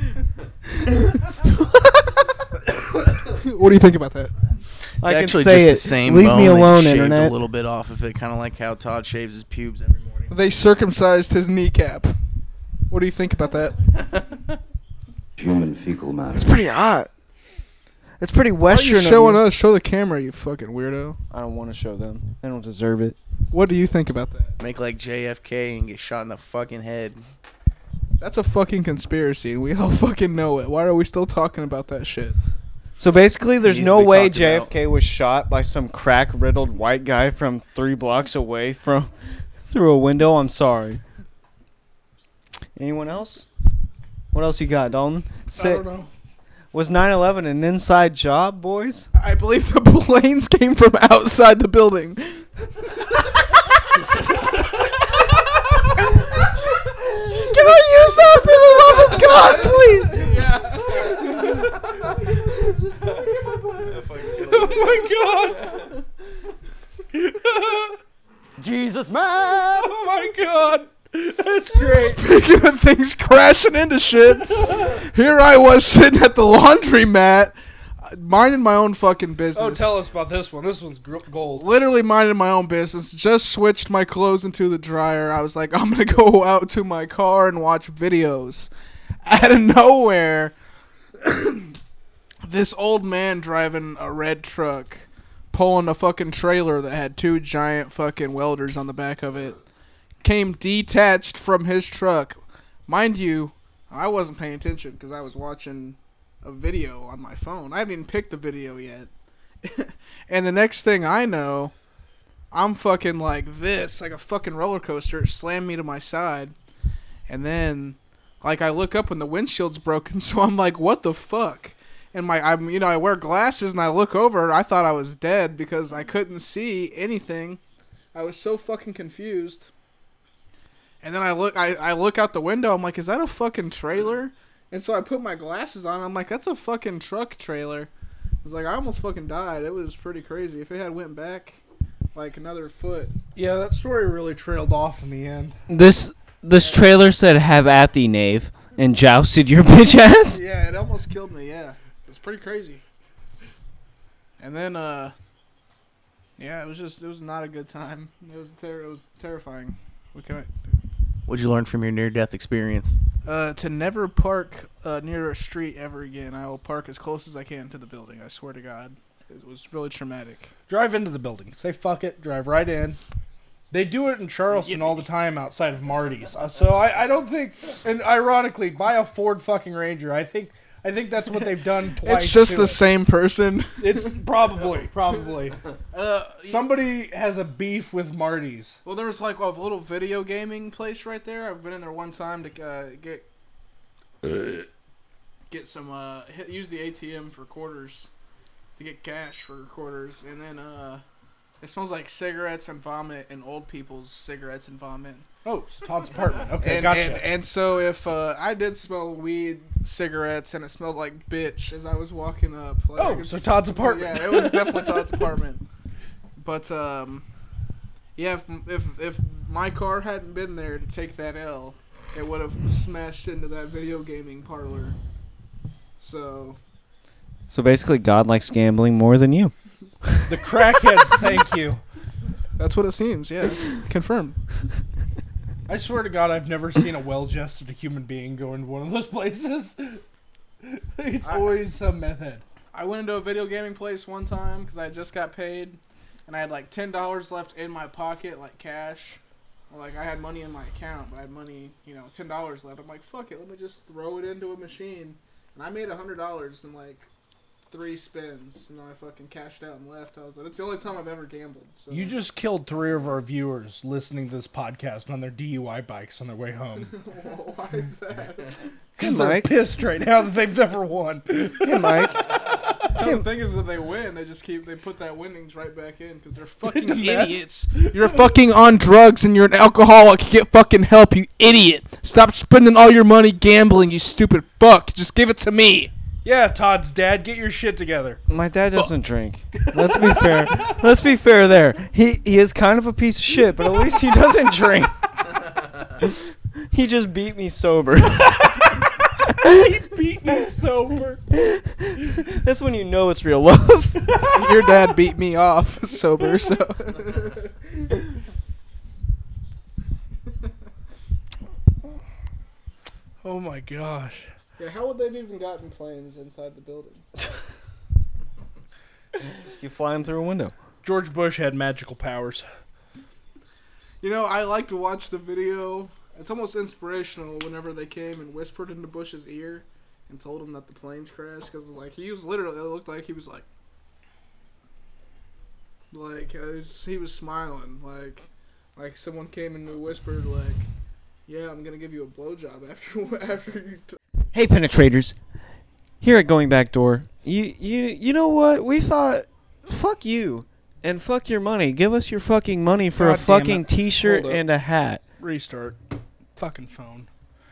What do you think about that? It's I can actually say just it. the same Leave bone. me They just alone, shaved internet. a little bit off of it, kind of like how Todd shaves his pubes every morning. They circumcised his kneecap. What do you think about that? Human fecal matter. It's pretty hot. It's pretty Why are Western you of showing you. us? Show the camera, you fucking weirdo. I don't want to show them. They don't deserve it. What do you think about that? Make like J F K and get shot in the fucking head. That's a fucking conspiracy, and we all fucking know it. Why are we still talking about that shit? So basically, there's Needs no to be way talked J F about. K was shot by some crack-riddled white guy from three blocks away from through a window. I'm sorry. Anyone else? What else you got, Dalton? I Say, don't know. Was nine eleven an inside job, boys? I believe the planes came from outside the building. Can I use that for the love of God, please? Oh my god! Jesus, man! Oh my god! That's great. Speaking of things crashing into shit, here I was sitting at the laundromat, minding my own fucking business. Oh, tell us about this one. This one's gr- gold. Literally minding my own business. Just switched my clothes into the dryer. I was like, I'm gonna go out to my car and watch videos. Out of nowhere, this old man driving a red truck, pulling a fucking trailer that had two giant fucking welders on the back of it, came detached from his truck. Mind you, I wasn't paying attention because I was watching a video on my phone. I haven't even picked the video yet. And the next thing I know, I'm fucking like this, like a fucking roller coaster. It slammed me to my side. And then, like, I look up and the windshield's broken, so I'm like, what the fuck? And my, I'm, you know, I wear glasses and I look over. I thought I was dead because I couldn't see anything. I was so fucking confused. And then I look, I, I look out the window. I'm like, is that a fucking trailer? And so I put my glasses on. I'm like, that's a fucking truck trailer. I was like, I almost fucking died. It was pretty crazy. If it had went back like another foot. Yeah, that story really trailed off in the end. This this trailer said "Have at thee, knave," and jousted your bitch ass. Yeah, it almost killed me. Yeah, it was pretty crazy. And then, uh, yeah, it was just, it was not a good time. It was ter- it was terrifying. What can I? What'd you learn from your near-death experience? Uh, to never park uh, near a street ever again. I will park as close as I can to the building. I swear to God. It was really traumatic. Drive into the building. Say fuck it. Drive right in. They do it in Charleston all the time outside of Marty's. Uh, so I, I don't think, and ironically, buy a Ford fucking Ranger. I think I think that's what they've done twice. It's just to the it. same person. It's probably, probably. Uh, Somebody has a beef with Marty's. Well, there was like a little video gaming place right there. I've been in there one time to uh, get get some uh, hit, use the A T M for quarters to get cash for quarters, and then uh, it smells like cigarettes and vomit and old people's cigarettes and vomit. Oh, it's Todd's apartment. Okay, And, gotcha. and, and so if uh, I did smell weed, cigarettes, and it smelled like bitch as I was walking up. Like, Oh, I could so s- Todd's apartment. Yeah, it was definitely Todd's apartment. But um, yeah, if, if if my car hadn't been there to take that L, it would have smashed into that video gaming parlor. So So basically, God likes gambling more than you. The crackheads, thank you. that's what it seems. Yeah, confirmed. I swear to God, I've never seen a well-adjusted human being go into one of those places. It's I- always some meth head. I went into a video gaming place one time because I just got paid, and I had like ten dollars left in my pocket, like cash. Like I had money in my account, but I had money, you know, ten dollars left. I'm like, fuck it, let me just throw it into a machine, and I made a hundred dollars in like three spins, and then I fucking cashed out and left. I was like, it's the only time I've ever gambled. So. You just killed three of our viewers listening to this podcast on their D U I bikes on their way home. Why is that? Because they're Mike. pissed right now that they've never won. Hey, Mike. No, the thing is that they win. They just keep they put that winnings right back in because they're fucking The meth. idiots. You're fucking on drugs and you're an alcoholic. Get fucking help, you idiot. Stop spending all your money gambling, you stupid fuck. Just give it to me. Yeah, Todd's dad, get your shit together. My dad doesn't drink. Let's be fair. Let's be fair there. He he is kind of a piece of shit, but at least he doesn't drink. He just beat me sober. He beat me sober. That's when you know it's real love. Your dad beat me off sober, so. Oh my gosh. Yeah, how would they have even gotten planes inside the building? You fly him through a window. George Bush had magical powers. You know, I like to watch the video. It's almost inspirational whenever they came and whispered into Bush's ear and told him that the planes crashed. Because, like, he was literally, it looked like he was like, like, it was, he was smiling. Like, like someone came and whispered, like, yeah, I'm going to give you a blowjob after, after you. T-. Hey, penetrators. here at Going Back Door, you you you know what? We thought, fuck you, and fuck your money. Give us your fucking money for God a damn fucking it. T-shirt Hold up. and a hat. Restart. Fucking phone.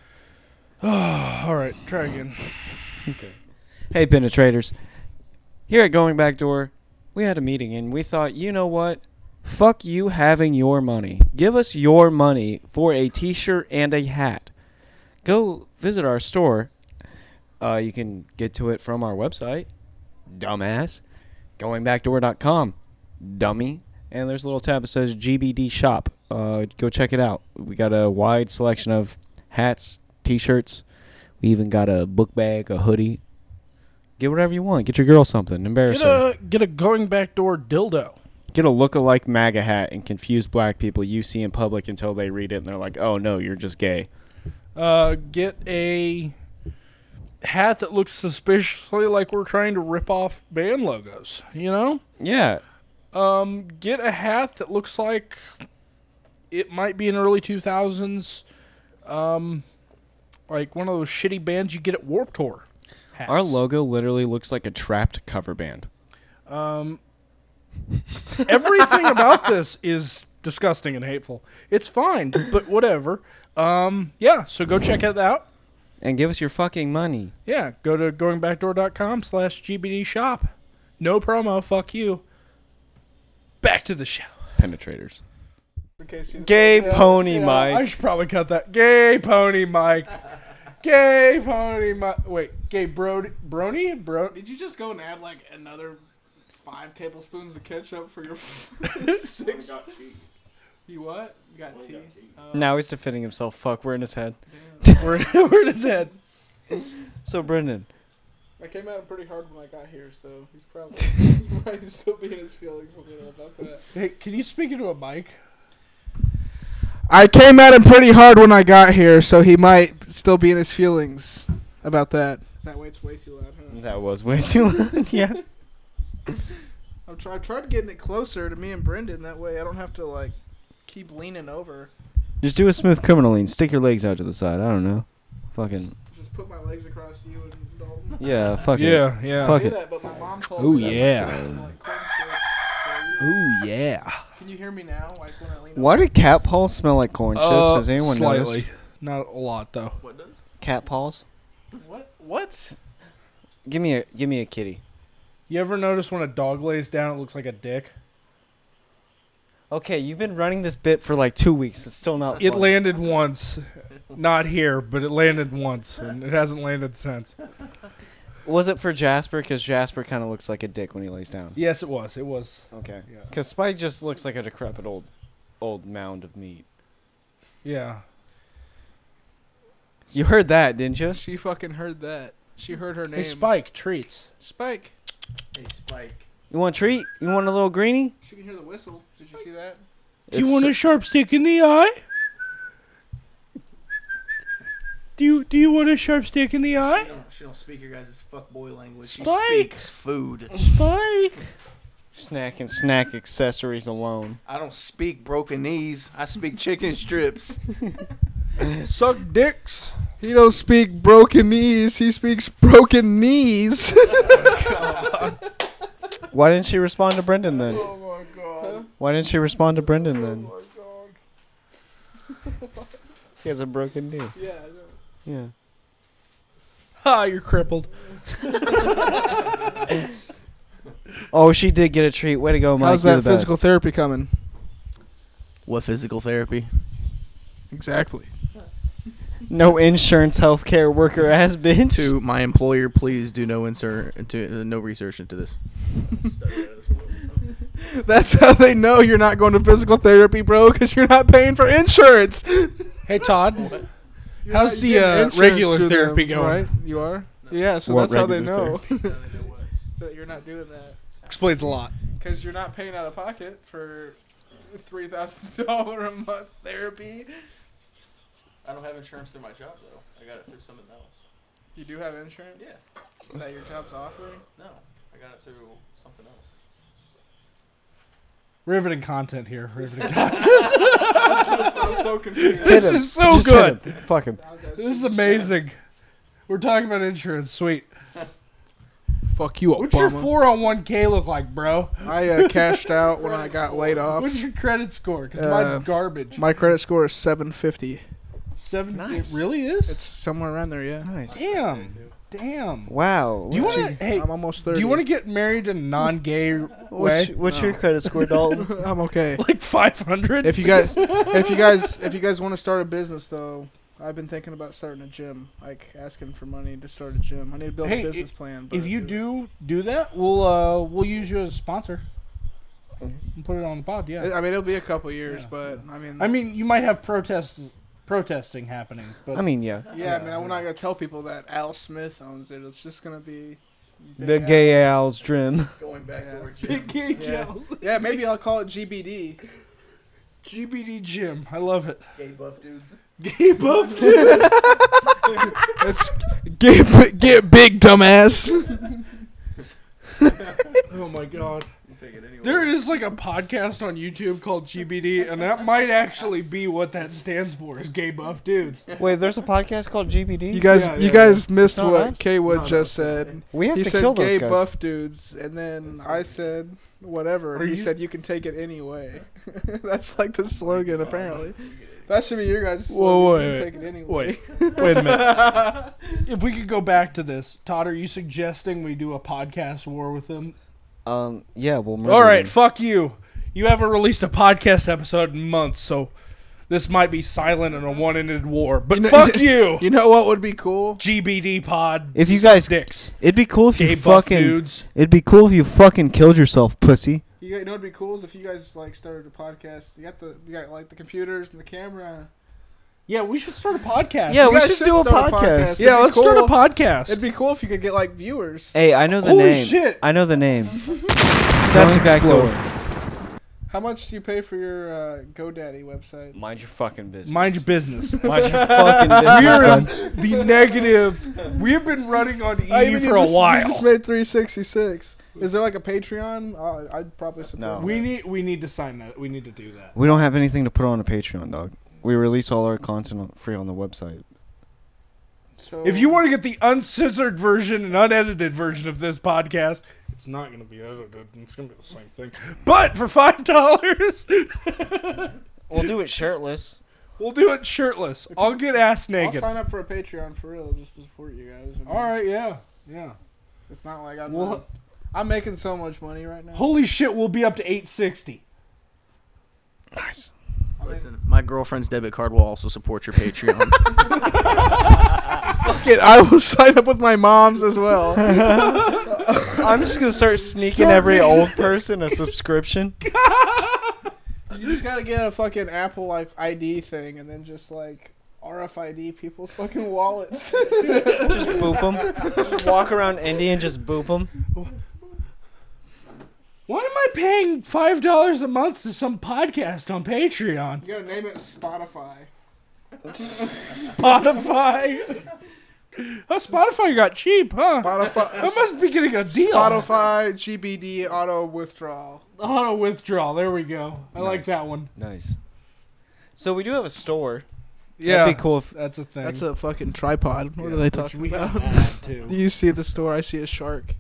Oh, all right. Try again. Okay. Hey, penetrators. Here at Going Back Door, we had a meeting and we thought, you know what? Fuck you having your money. Give us your money for a T-shirt and a hat. Go visit our store. Uh, you can get to it from our website, dumbass, going back door dot com, dummy. And there's a little tab that says G B D Shop. Uh, go check it out. We got a wide selection of hats, T-shirts. We even got a book bag, a hoodie. Get whatever you want. Get your girl something. Embarrass Get her. a get a going back door dildo. Get a look-alike MAGA hat and confuse black people you see in public until they read it and they're like, oh, no, you're just gay. Uh, get a hat that looks suspiciously like we're trying to rip off band logos. You know. Yeah. Um, get a hat that looks like it might be an early two thousands, um, like one of those shitty bands you get at Warped Tour. Hats. Our logo literally looks like a Trapped cover band. Um, everything about this is disgusting and hateful. It's fine, but whatever. Um, yeah, so go check it out. And give us your fucking money. Yeah, go to goingbackdoor.com slash GBD shop. No promo, fuck you. Back to the show. Penetrators. In case you Gay yeah, pony yeah, Mike. I should probably cut that. Gay pony Mike. Gay pony Mike. Wait, gay Brody, Brony? Bro. Did you just go and add like another five tablespoons of ketchup for your six? You what? You got tea? Uh, Now he's defending himself. Fuck, we're in his head. We're, we're in his head. So, Brendan. I came at him pretty hard when I got here, so he's probably he might still be in his feelings a little about that. Hey, can you speak into a mic? I came at him pretty hard when I got here, so he might still be in his feelings about that. Is that way it's way too loud, huh? That was way too loud. Yeah. I've, try, I've tried getting it closer to me and Brendan. That way I don't have to like keep leaning over. Just do a smooth criminal lean. Stick your legs out to the side. I don't know. Fucking. Just put my legs across you and Dalton. Yeah, fuck it. Yeah, yeah. Fuck I do it. that, but my mom told Ooh, me that yeah. I smell like corn chips, so you- Ooh, yeah. Can you hear me now? Like when I lean Why over? do cat paws smell like corn chips? Uh, Has anyone slightly. noticed? Not a lot, though. What does? Cat paws? What? What? Give me a give me a kitty. You ever notice when a dog lays down, it looks like a dick? Okay, you've been running this bit for like two weeks. It's still not. It funny. landed once. Not here, but it landed once, and it hasn't landed since. Was it for Jasper? Because Jasper kind of looks like a dick when he lays down. Yes, it was. It was. Okay. Yeah. Because Spike just looks like a decrepit old, old mound of meat. Yeah. You heard that, didn't you? She fucking heard that. She heard her name. Hey, Spike, treats. Spike. Hey, Spike. You want a treat? You want a little greenie? She can hear the whistle. Did you see that? Do you want a sharp stick in the eye? Do you do you want a sharp stick in the She eye? don't, she don't speak your guys' fuckboy language. She Spike. speaks food. Spike. snack and snack accessories alone? I don't speak broken knees. I speak chicken strips. Suck dicks. He don't speak broken knees. He speaks broken knees. Why didn't she respond to Brendan then? Oh my god. Why didn't she respond to Brendan Oh then? my god. He has a broken knee. Yeah, I know. Yeah. Ha, you're crippled. Oh, she did get a treat. Way to go, Mike. How's You're that the best. physical therapy coming? What physical therapy? Exactly. No insurance healthcare worker has been To my employer, please do no insert, do, uh, no research into this. That's how they know you're not going to physical therapy, bro, because you're not paying for insurance. Hey, Todd. You're How's not the, getting uh, insurance regular through therapy them, going? Right? You are? Yeah, so What that's how they regular know that you're not doing that. Explains a lot. Because you're not paying out of pocket for three thousand dollars a month therapy. I don't have insurance through my job, though. I got it through something else. You do have insurance? Yeah. That your job's offering? No, I got it through something else. Riveting content here. Riveting content. I'm so confused. This Hit him. is so Just hit good. him. Fuck him. This is amazing. We're talking about insurance. Sweet. Fuck you, What's your Obama. four oh one k look like, bro? I uh, cashed out when I got laid off. What's your credit score? Because Uh, mine's garbage. My credit score is seven fifty. Seven. Nice. It really is. It's somewhere around there, yeah. Nice. Damn. Damn. Wow. Do you What's want to? Hey, I'm almost thirty. do you want to get married in a non-gay your- way? What's, what's your No. credit score, Dalton? I'm okay. Like five hundred? If you guys, if you guys, if you guys want to start a business, though, I've been thinking about starting a gym. Like asking for money to start a gym. I need to build Hey, a business i- plan. But if you do do that, we'll uh we'll use you as a sponsor. And put it on the pod. Yeah. I mean, it'll be a couple years, Yeah. but I mean, I mean, you might have protests protesting happening, but I mean, yeah. yeah, I mean, I'm not gonna tell people that Al Smith owns it. It's just gonna be The Big gay Al's Dream. Going back Yeah. to our big gym. gay Yeah. gels. Yeah, maybe I'll call it G B D. G B D gym. I love it. Gay buff dudes. Gay buff dude. It's get get big, dumbass. Oh my god. You take it anyway. There is like a podcast on YouTube called G B D, and that might actually be what that stands for, is gay buff dudes. Wait, there's a podcast called G B D? You guys, Yeah, you yeah, guys missed No, what that's- K Wood no, no, just no. said. we have He to said kill those gay guys. buff dudes, and then I said whatever. Are And he you- said you can take it anyway. That's like the slogan, apparently. That should be your guys' slogan. Whoa, you wait, can wait. take it anyway. Wait, wait a minute. If we could go back to this, Todd, are you suggesting we do a podcast war with them? Um, yeah, we'll murder All right, them. fuck you. You haven't released a podcast episode in months, so this might be silent and a one-ended war. But You know- fuck you, You know what would be cool? G B D pod. If you guys- dicks, It'd be cool if gay you buff fucking. dudes. It'd be cool if you fucking killed yourself, pussy. You guys know what'd be cool is if you guys like started a podcast. You got the you got like the computers and the camera. Yeah, we should start a podcast. Yeah, You we guys should do a start podcast. yeah. It'd be Let's start a cool. podcast. It'd be cool if you could get like viewers. Hey, I know the Holy name. shit. I know the name. That's Going back explode. door. How much do you pay for your uh, GoDaddy website? Mind your fucking business. Mind your business. Mind your fucking business. We are in bud. the negative. We have been running on I E mean, for you a just, while. You just made three sixty-six. Is there like a Patreon? Uh, I'd probably support. No. that. we need we need to sign that. We need to do that. We don't have anything to put on a Patreon, dog. We release all our content on- free on the website. So If you want to get the uncensored version and unedited version of this podcast, it's not going to be edited. It's going to be the same thing. But for five dollars, We'll do it shirtless. we'll do it shirtless. I'll get ass I'll naked. sign up for a Patreon for real, just to support you guys. I mean, All right, yeah, yeah. It's not like I'm. Well- not- I'm making so much money right now. Holy shit, we'll be up to eight sixty. Nice. I mean, Listen, my girlfriend's debit card will also support your Patreon. fuck it, I will sign up with my mom's as well. I'm just gonna start sneaking Start every me- old person a subscriction. You just gotta get a fucking Apple like I D thing, and then just like R F I D people's fucking wallets. Just boop them. Just walk around Indy and just boop them. Why am I paying five dollars a month to some podcast on Patreon? You gotta name it Spotify. Spotify. Oh, Spotify got cheap, huh? Spotify. I must be getting a deal. Spotify G B D auto withdrawal. Auto withdrawal. There we go. I like Nice. that one. Nice. So we do have a store. Yeah, That'd be cool if that's a thing. That's a fucking tripod. What Yeah, are they which talking we about? have had, too. Do you see the store? I see a shark.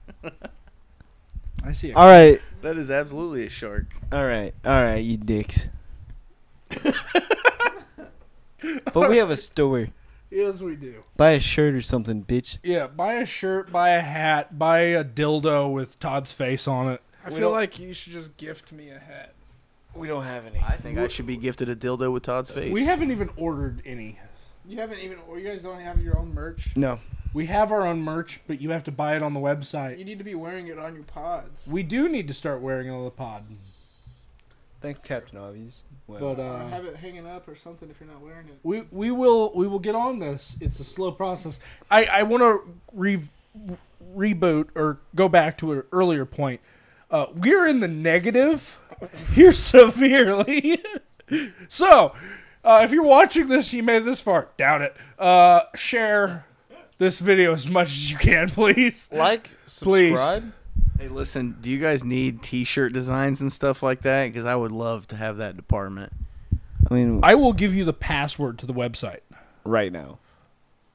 I see. It. All right. That is absolutely a shark. All right. All right, you dicks. But we have a store. Yes, we do. Buy a shirt or something, bitch. Yeah, buy a shirt, buy a hat, buy a dildo with Todd's face on it. I We feel don't- like you should just gift me a hat. We don't have any. I think I should be gifted a dildo with Todd's face. We haven't even ordered any. You haven't even, or you guys don't have your own merch. No. We have our own merch, but you have to buy it on the website. You need to be wearing it on your pods. We do need to start wearing it on the pod. Thanks, Captain Obvious. Well, But Or uh, have it hanging up or something if you're not wearing it. we we will we will get on this. It's a slow process. I I want to re- reboot or go back to an earlier point. Uh, we're in the negative here severely. So, uh, if you're watching this, you made it this far. Doubt it. Uh, share this video as much as you can, please. like, Please. subscribe. Hey, listen, do you guys need T-shirt designs and stuff like that? Because I would love to have that department. I mean, I will give you the password to the website. right now.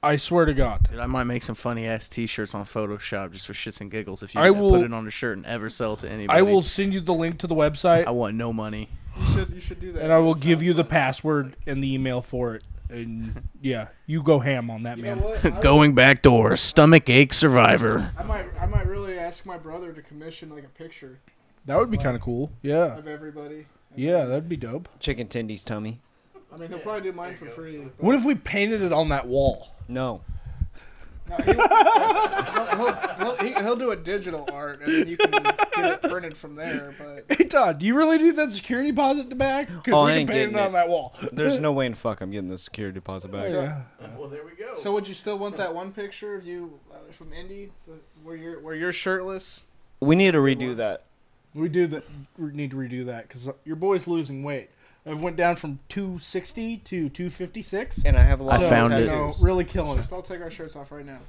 I swear to God. Dude, I might make some funny ass T-shirts on Photoshop just for shits and giggles. If you I do that, will- put it on a shirt and ever sell it to anybody, I will send you the link to the website, I want no money. You should you should do that. and I will That give sounds you the fun. password and the email for it. And yeah, you go ham on that, You man. know what? I, Going back door, stomach ache survivor. I might I might really ask my brother to commission like a picture That would be kind of cool. Yeah. of everybody. Yeah, that'd be dope. Chicken Tindy's tummy. I mean, he'll probably do mine for free. but- What if we painted it on that wall? No. No, he'll, he'll, he'll, he'll, he- he'll do a digital art, and then you can get it printed from there. But Hey, Todd, do you really need that security deposit back? Because Oh, we I can ain't paint it getting on it. that wall. There's no way in fuck I'm getting the security deposit back. So- Yeah. Well, there we go. so, would you still want that one picture of you uh, from Indy, the, where you're where you're shirtless? We need to redo that. We do that. We need to redo that because your boy's losing weight. I went down from two sixty to two fifty-six. And I have a lot I of found tattoos. it. No, really killing it. Just I'll take our shirts off right now.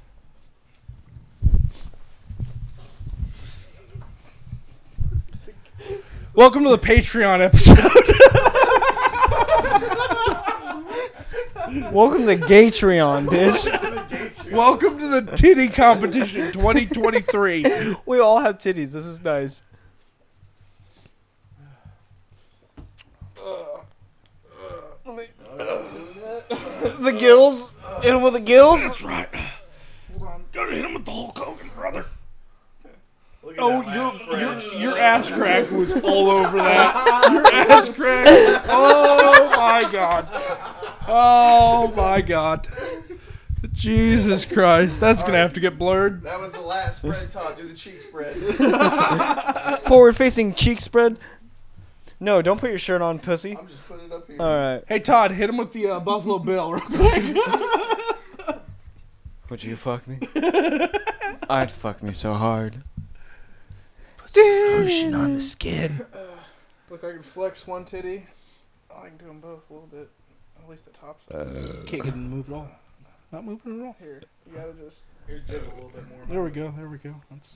Welcome to the Patreon episode. Welcome to Gatreon, bitch. Welcome to the titty competition twenty twenty-three. We all have titties. This is nice. The gills? Hit him with the gills? That's right. Hold on. Gotta hit him with the Hulk Hogan, brother. Look at Oh, that your last spread. your your ass crack was all over that. Your ass crack. Oh my god. Oh my god. Jesus Christ, that's gonna have to get blurred. That was the last spread, Todd. Do the cheek spread. Forward facing cheek spread? No, don't put your shirt on, pussy. I'm just putting it up here. Alright. Hey Todd, hit him with the uh, Buffalo Bill real quick. Would you fuck me? I'd fuck me so hard. Ocean on the skin. Look, I can flex one titty. Oh, I can do them both a little bit. At least the top side. Can't get him moved at all. Not moving at all. Here, you gotta just. Here's Jim a little bit more. There we go. There we go. That's,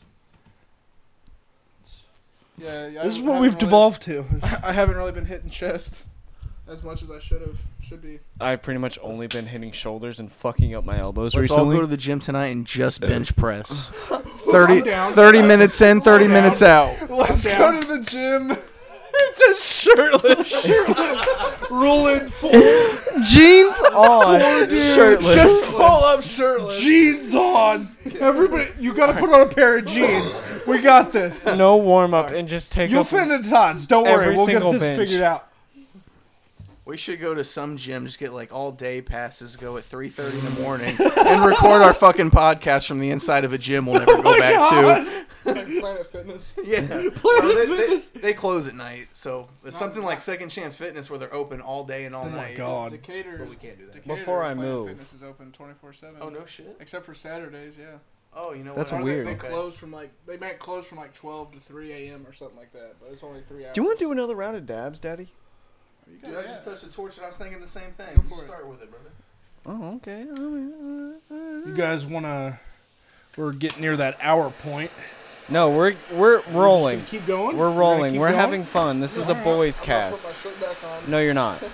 Yeah, yeah. this is I what haven't we've really- devolved to. I haven't really been hitting chest as much as I should have. Should be. I've pretty much only been hitting shoulders and fucking up my elbows Let's all recently. go to the gym tonight and just bench press. thirty, I'm down. thirty minutes in, thirty down. minutes out. Let's I'm go down. to the gym. Just shirtless. Rolling full Jeans on. Shirtless. Just Pull up shirtless. jeans on. Everybody, you gotta put on a pair of jeans. We got this. No warm up and just take You'll off. fit into Todd's. Don't worry. every We'll get single this bench. figured out. We should go to some gym, just get like all day passes, go at three thirty in the morning, and record our fucking podcast from the inside of a gym we'll never go back to. Like Planet Fitness. Yeah, Planet Well, they, Fitness. They, they close at night, so it's Not- something like Second Chance Fitness where they're open all day and all Oh my night. God. Decatur. But we can't do that. Decatur Before I Planet move. Fitness is open twenty-four seven. Oh no shit. Except for Saturdays, yeah. Oh, you know That's what? Or they- weird. They, Okay. close from like they might close from like twelve to three a m or something like that, but it's only three hours. Do you want to do another round of dabs, Daddy? You Dude, got I just touched the torch and I was thinking the same thing. Go You for it. start with it, brother. Oh, okay. I mean, uh, uh, You guys wanna? We're getting near that hour point. No, we're we're rolling. Just gonna keep going. We're gonna rolling. keep We're going? having fun. This is a boys' I'll cast. put my shirt back on. No, you're not.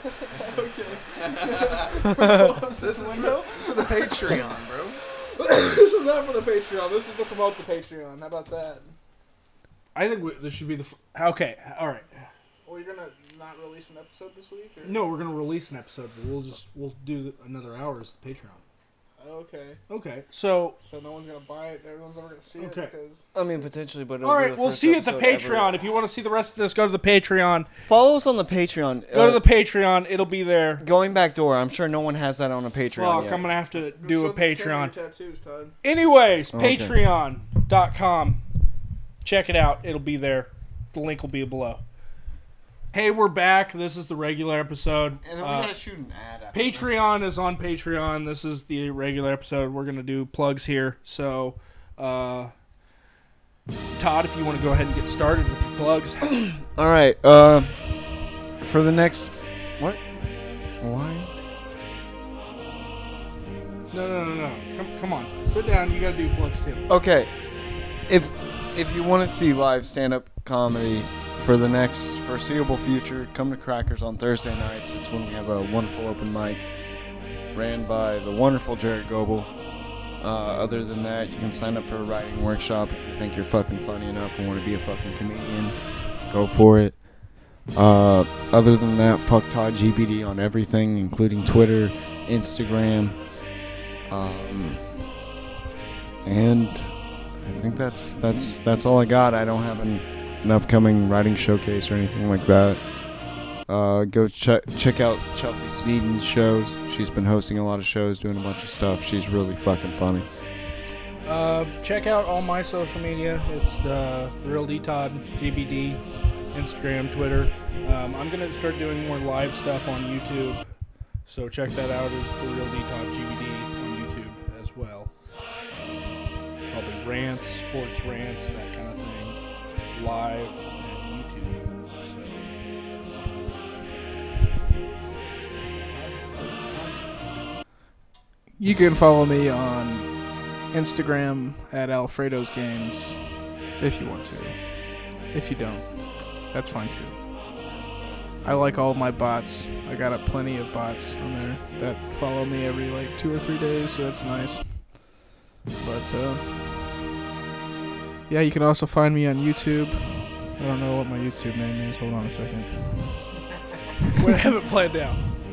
This is, for, this is for the Patreon, bro. This is not for the Patreon. This is to promote the Patreon. How about that? I think we, this should be the. F- okay. All right. Well, you're gonna not release an episode this week? Or? No, we're gonna release an episode, but we'll just we'll do another hour as the Patreon. Okay. Okay. So So no one's gonna buy it. Everyone's never gonna see Okay. it because I mean, potentially, but it'll all be right, the we'll first see you at the episode Patreon. ever. If you want to see the rest of this, go to the Patreon. Follow us on the Patreon. Go Uh, to the Patreon. It'll be there. Going back door. I'm sure no one has that on a Patreon Fuck, yet. I'm gonna have to Go do show a the camera Patreon. your tattoos, Todd. Anyways, Okay. patreon dot com. Check it out. It'll be there. The link will be below. Hey, we're back. This is the regular episode. And then we Uh, gotta shoot an ad. After Patreon is on Patreon. This is the regular episode. We're gonna do plugs here. So, uh, Todd, if you want to go ahead and get started with the plugs. this. All right. Uh, for the next. What? Why? No, no, no, no. Come, come on. Sit down. You gotta do plugs too. Okay. If if you want to see live stand-up comedy for the next foreseeable future, come to Crackers on Thursday nights. It's when we have a wonderful open mic. ran by the wonderful Jared Goebel. Uh, other than that, you can sign up for a writing workshop if you think you're fucking funny enough and want to be a fucking comedian. Go for it. Uh, other than that, fuck Todd G B D on everything, including Twitter, Instagram, um, and I think that's that's that's all I got. I don't have an, an upcoming writing showcase or anything like that. Uh, go check check out Chelsea Sneeden's shows. She's been hosting a lot of shows, doing a bunch of stuff. She's really fucking funny. Uh, check out all my social media. It's uh, Real D Todd, G B D, Instagram, Twitter. Um, I'm gonna start doing more live stuff on YouTube, so check that out as the Real D Todd G B D on YouTube as well. Um, probably rants, sports rants, that kind of thing, live on YouTube. So. You can follow me on Instagram at Alfredo's Gains if you want to. If you don't, that's fine too. I like all of my bots. I got a plenty of bots on there that follow me every like two or three days, so that's nice. But uh, yeah, you can also find me on YouTube. I don't know what my YouTube name is. Hold on a second. We haven't planned out.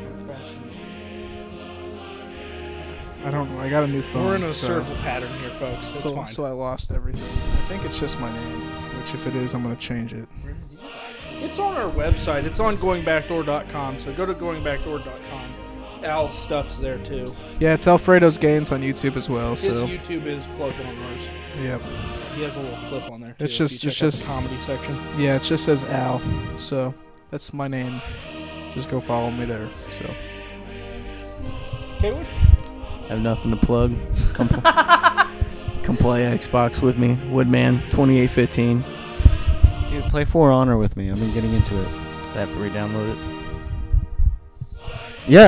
I don't know. I got a new phone. We're in a so, circle pattern here, folks. It's so, fine. so I lost everything. I think it's just my name, which if it is, I'm going to change it. It's on our website. It's on going backdoor dot com, so go to going backdoor dot com. Al's stuff's there, too. Yeah, it's Alfredo's Gains on YouTube as well. His So YouTube is plugged on ours. Yep. He has a little clip on there, too. It's if just- you it's check out just- the comedy section. Yeah, it just says Al. So that's my name. Just go follow me there. So Kaywood? Have nothing to plug. Come, come play Xbox with me. Woodman twenty-eight fifteen. Dude, play For Honor with me. I've been getting into it. I have to re-download it. Yeah.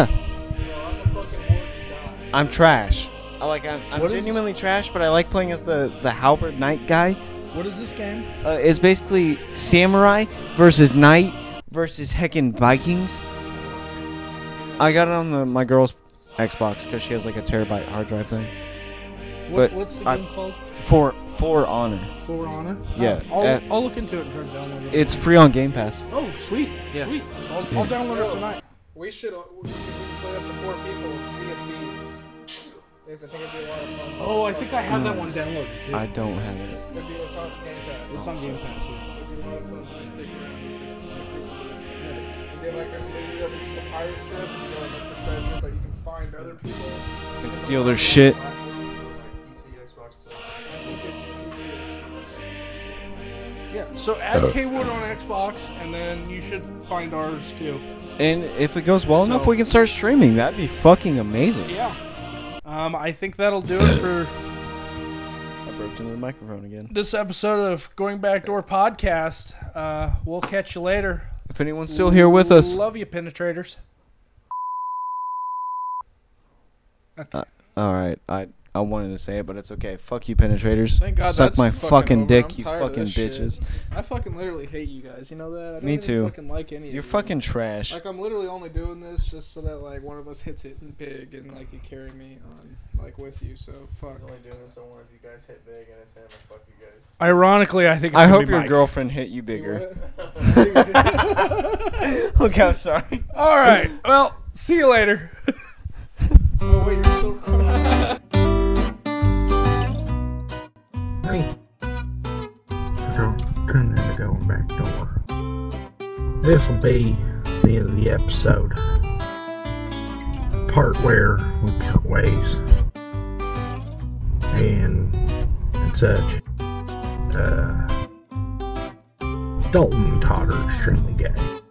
I'm trash. I like. I'm, I'm What is- genuinely trash, but I like playing as the the halberd knight guy. What is this game? Uh, it's basically samurai versus knight versus heckin' Vikings. I got it on the my girl's Xbox because she has like a terabyte hard drive thing. What, But what's the I- game called? For For Honor. For Honor? Yeah, Oh, I'll, uh, I'll look into it and try to download it. It's free on Game Pass. Oh, sweet. Yeah. Sweet. So I'll, I'll download it tonight. We should uh, we should play up to four people with Sea of Thieves. I think it'd be a lot of fun. Oh, I think I have that one downloaded, too. I don't have it. It'd be a top Game Pass. It's on Game Pass, yeah. It'd be a lot of fun to stick around with the, the group of us. And get like a, maybe over just a pirate ship and you go and look for treasure, but you can find other people. And steal their shit. I think it's P C, Xbox. Yeah, so add Kaywood on Xbox, and then you should find ours, too. And if it goes well enough, So- we can start streaming. That'd be fucking amazing. Yeah. Um, I think that'll do it for I broke into the microphone again. this episode of Going Backdoor Podcast. Uh, we'll catch you later. If anyone's still here with us, Love you, penetrators. all right. I I wanted to say it, but it's okay. Fuck you, penetrators. Thank God Suck that's my fucking fucking over. dick, I'm you tired of fucking this shit. bitches. I fucking literally hate you guys. You know that? I don't Me even too. fucking like any of You're you. fucking trash. Like, I'm literally only doing this just so that, like, one of us hits it big and, like, you carry me on, like, with you. So, fuck. I was only doing this on one of you guys hit big, and it's him. Fuck you guys. Ironically, I think it's I gonna hope be your Mike. girlfriend hit you You bigger. what? Look, I'm sorry. All right. Well, see you later. Oh, wait, you're still recording? Hey, so tune in to Going Back Door. This will be the end of the episode. Part where we cut ways and and such. Uh, Dalton and Todd are extremely gay.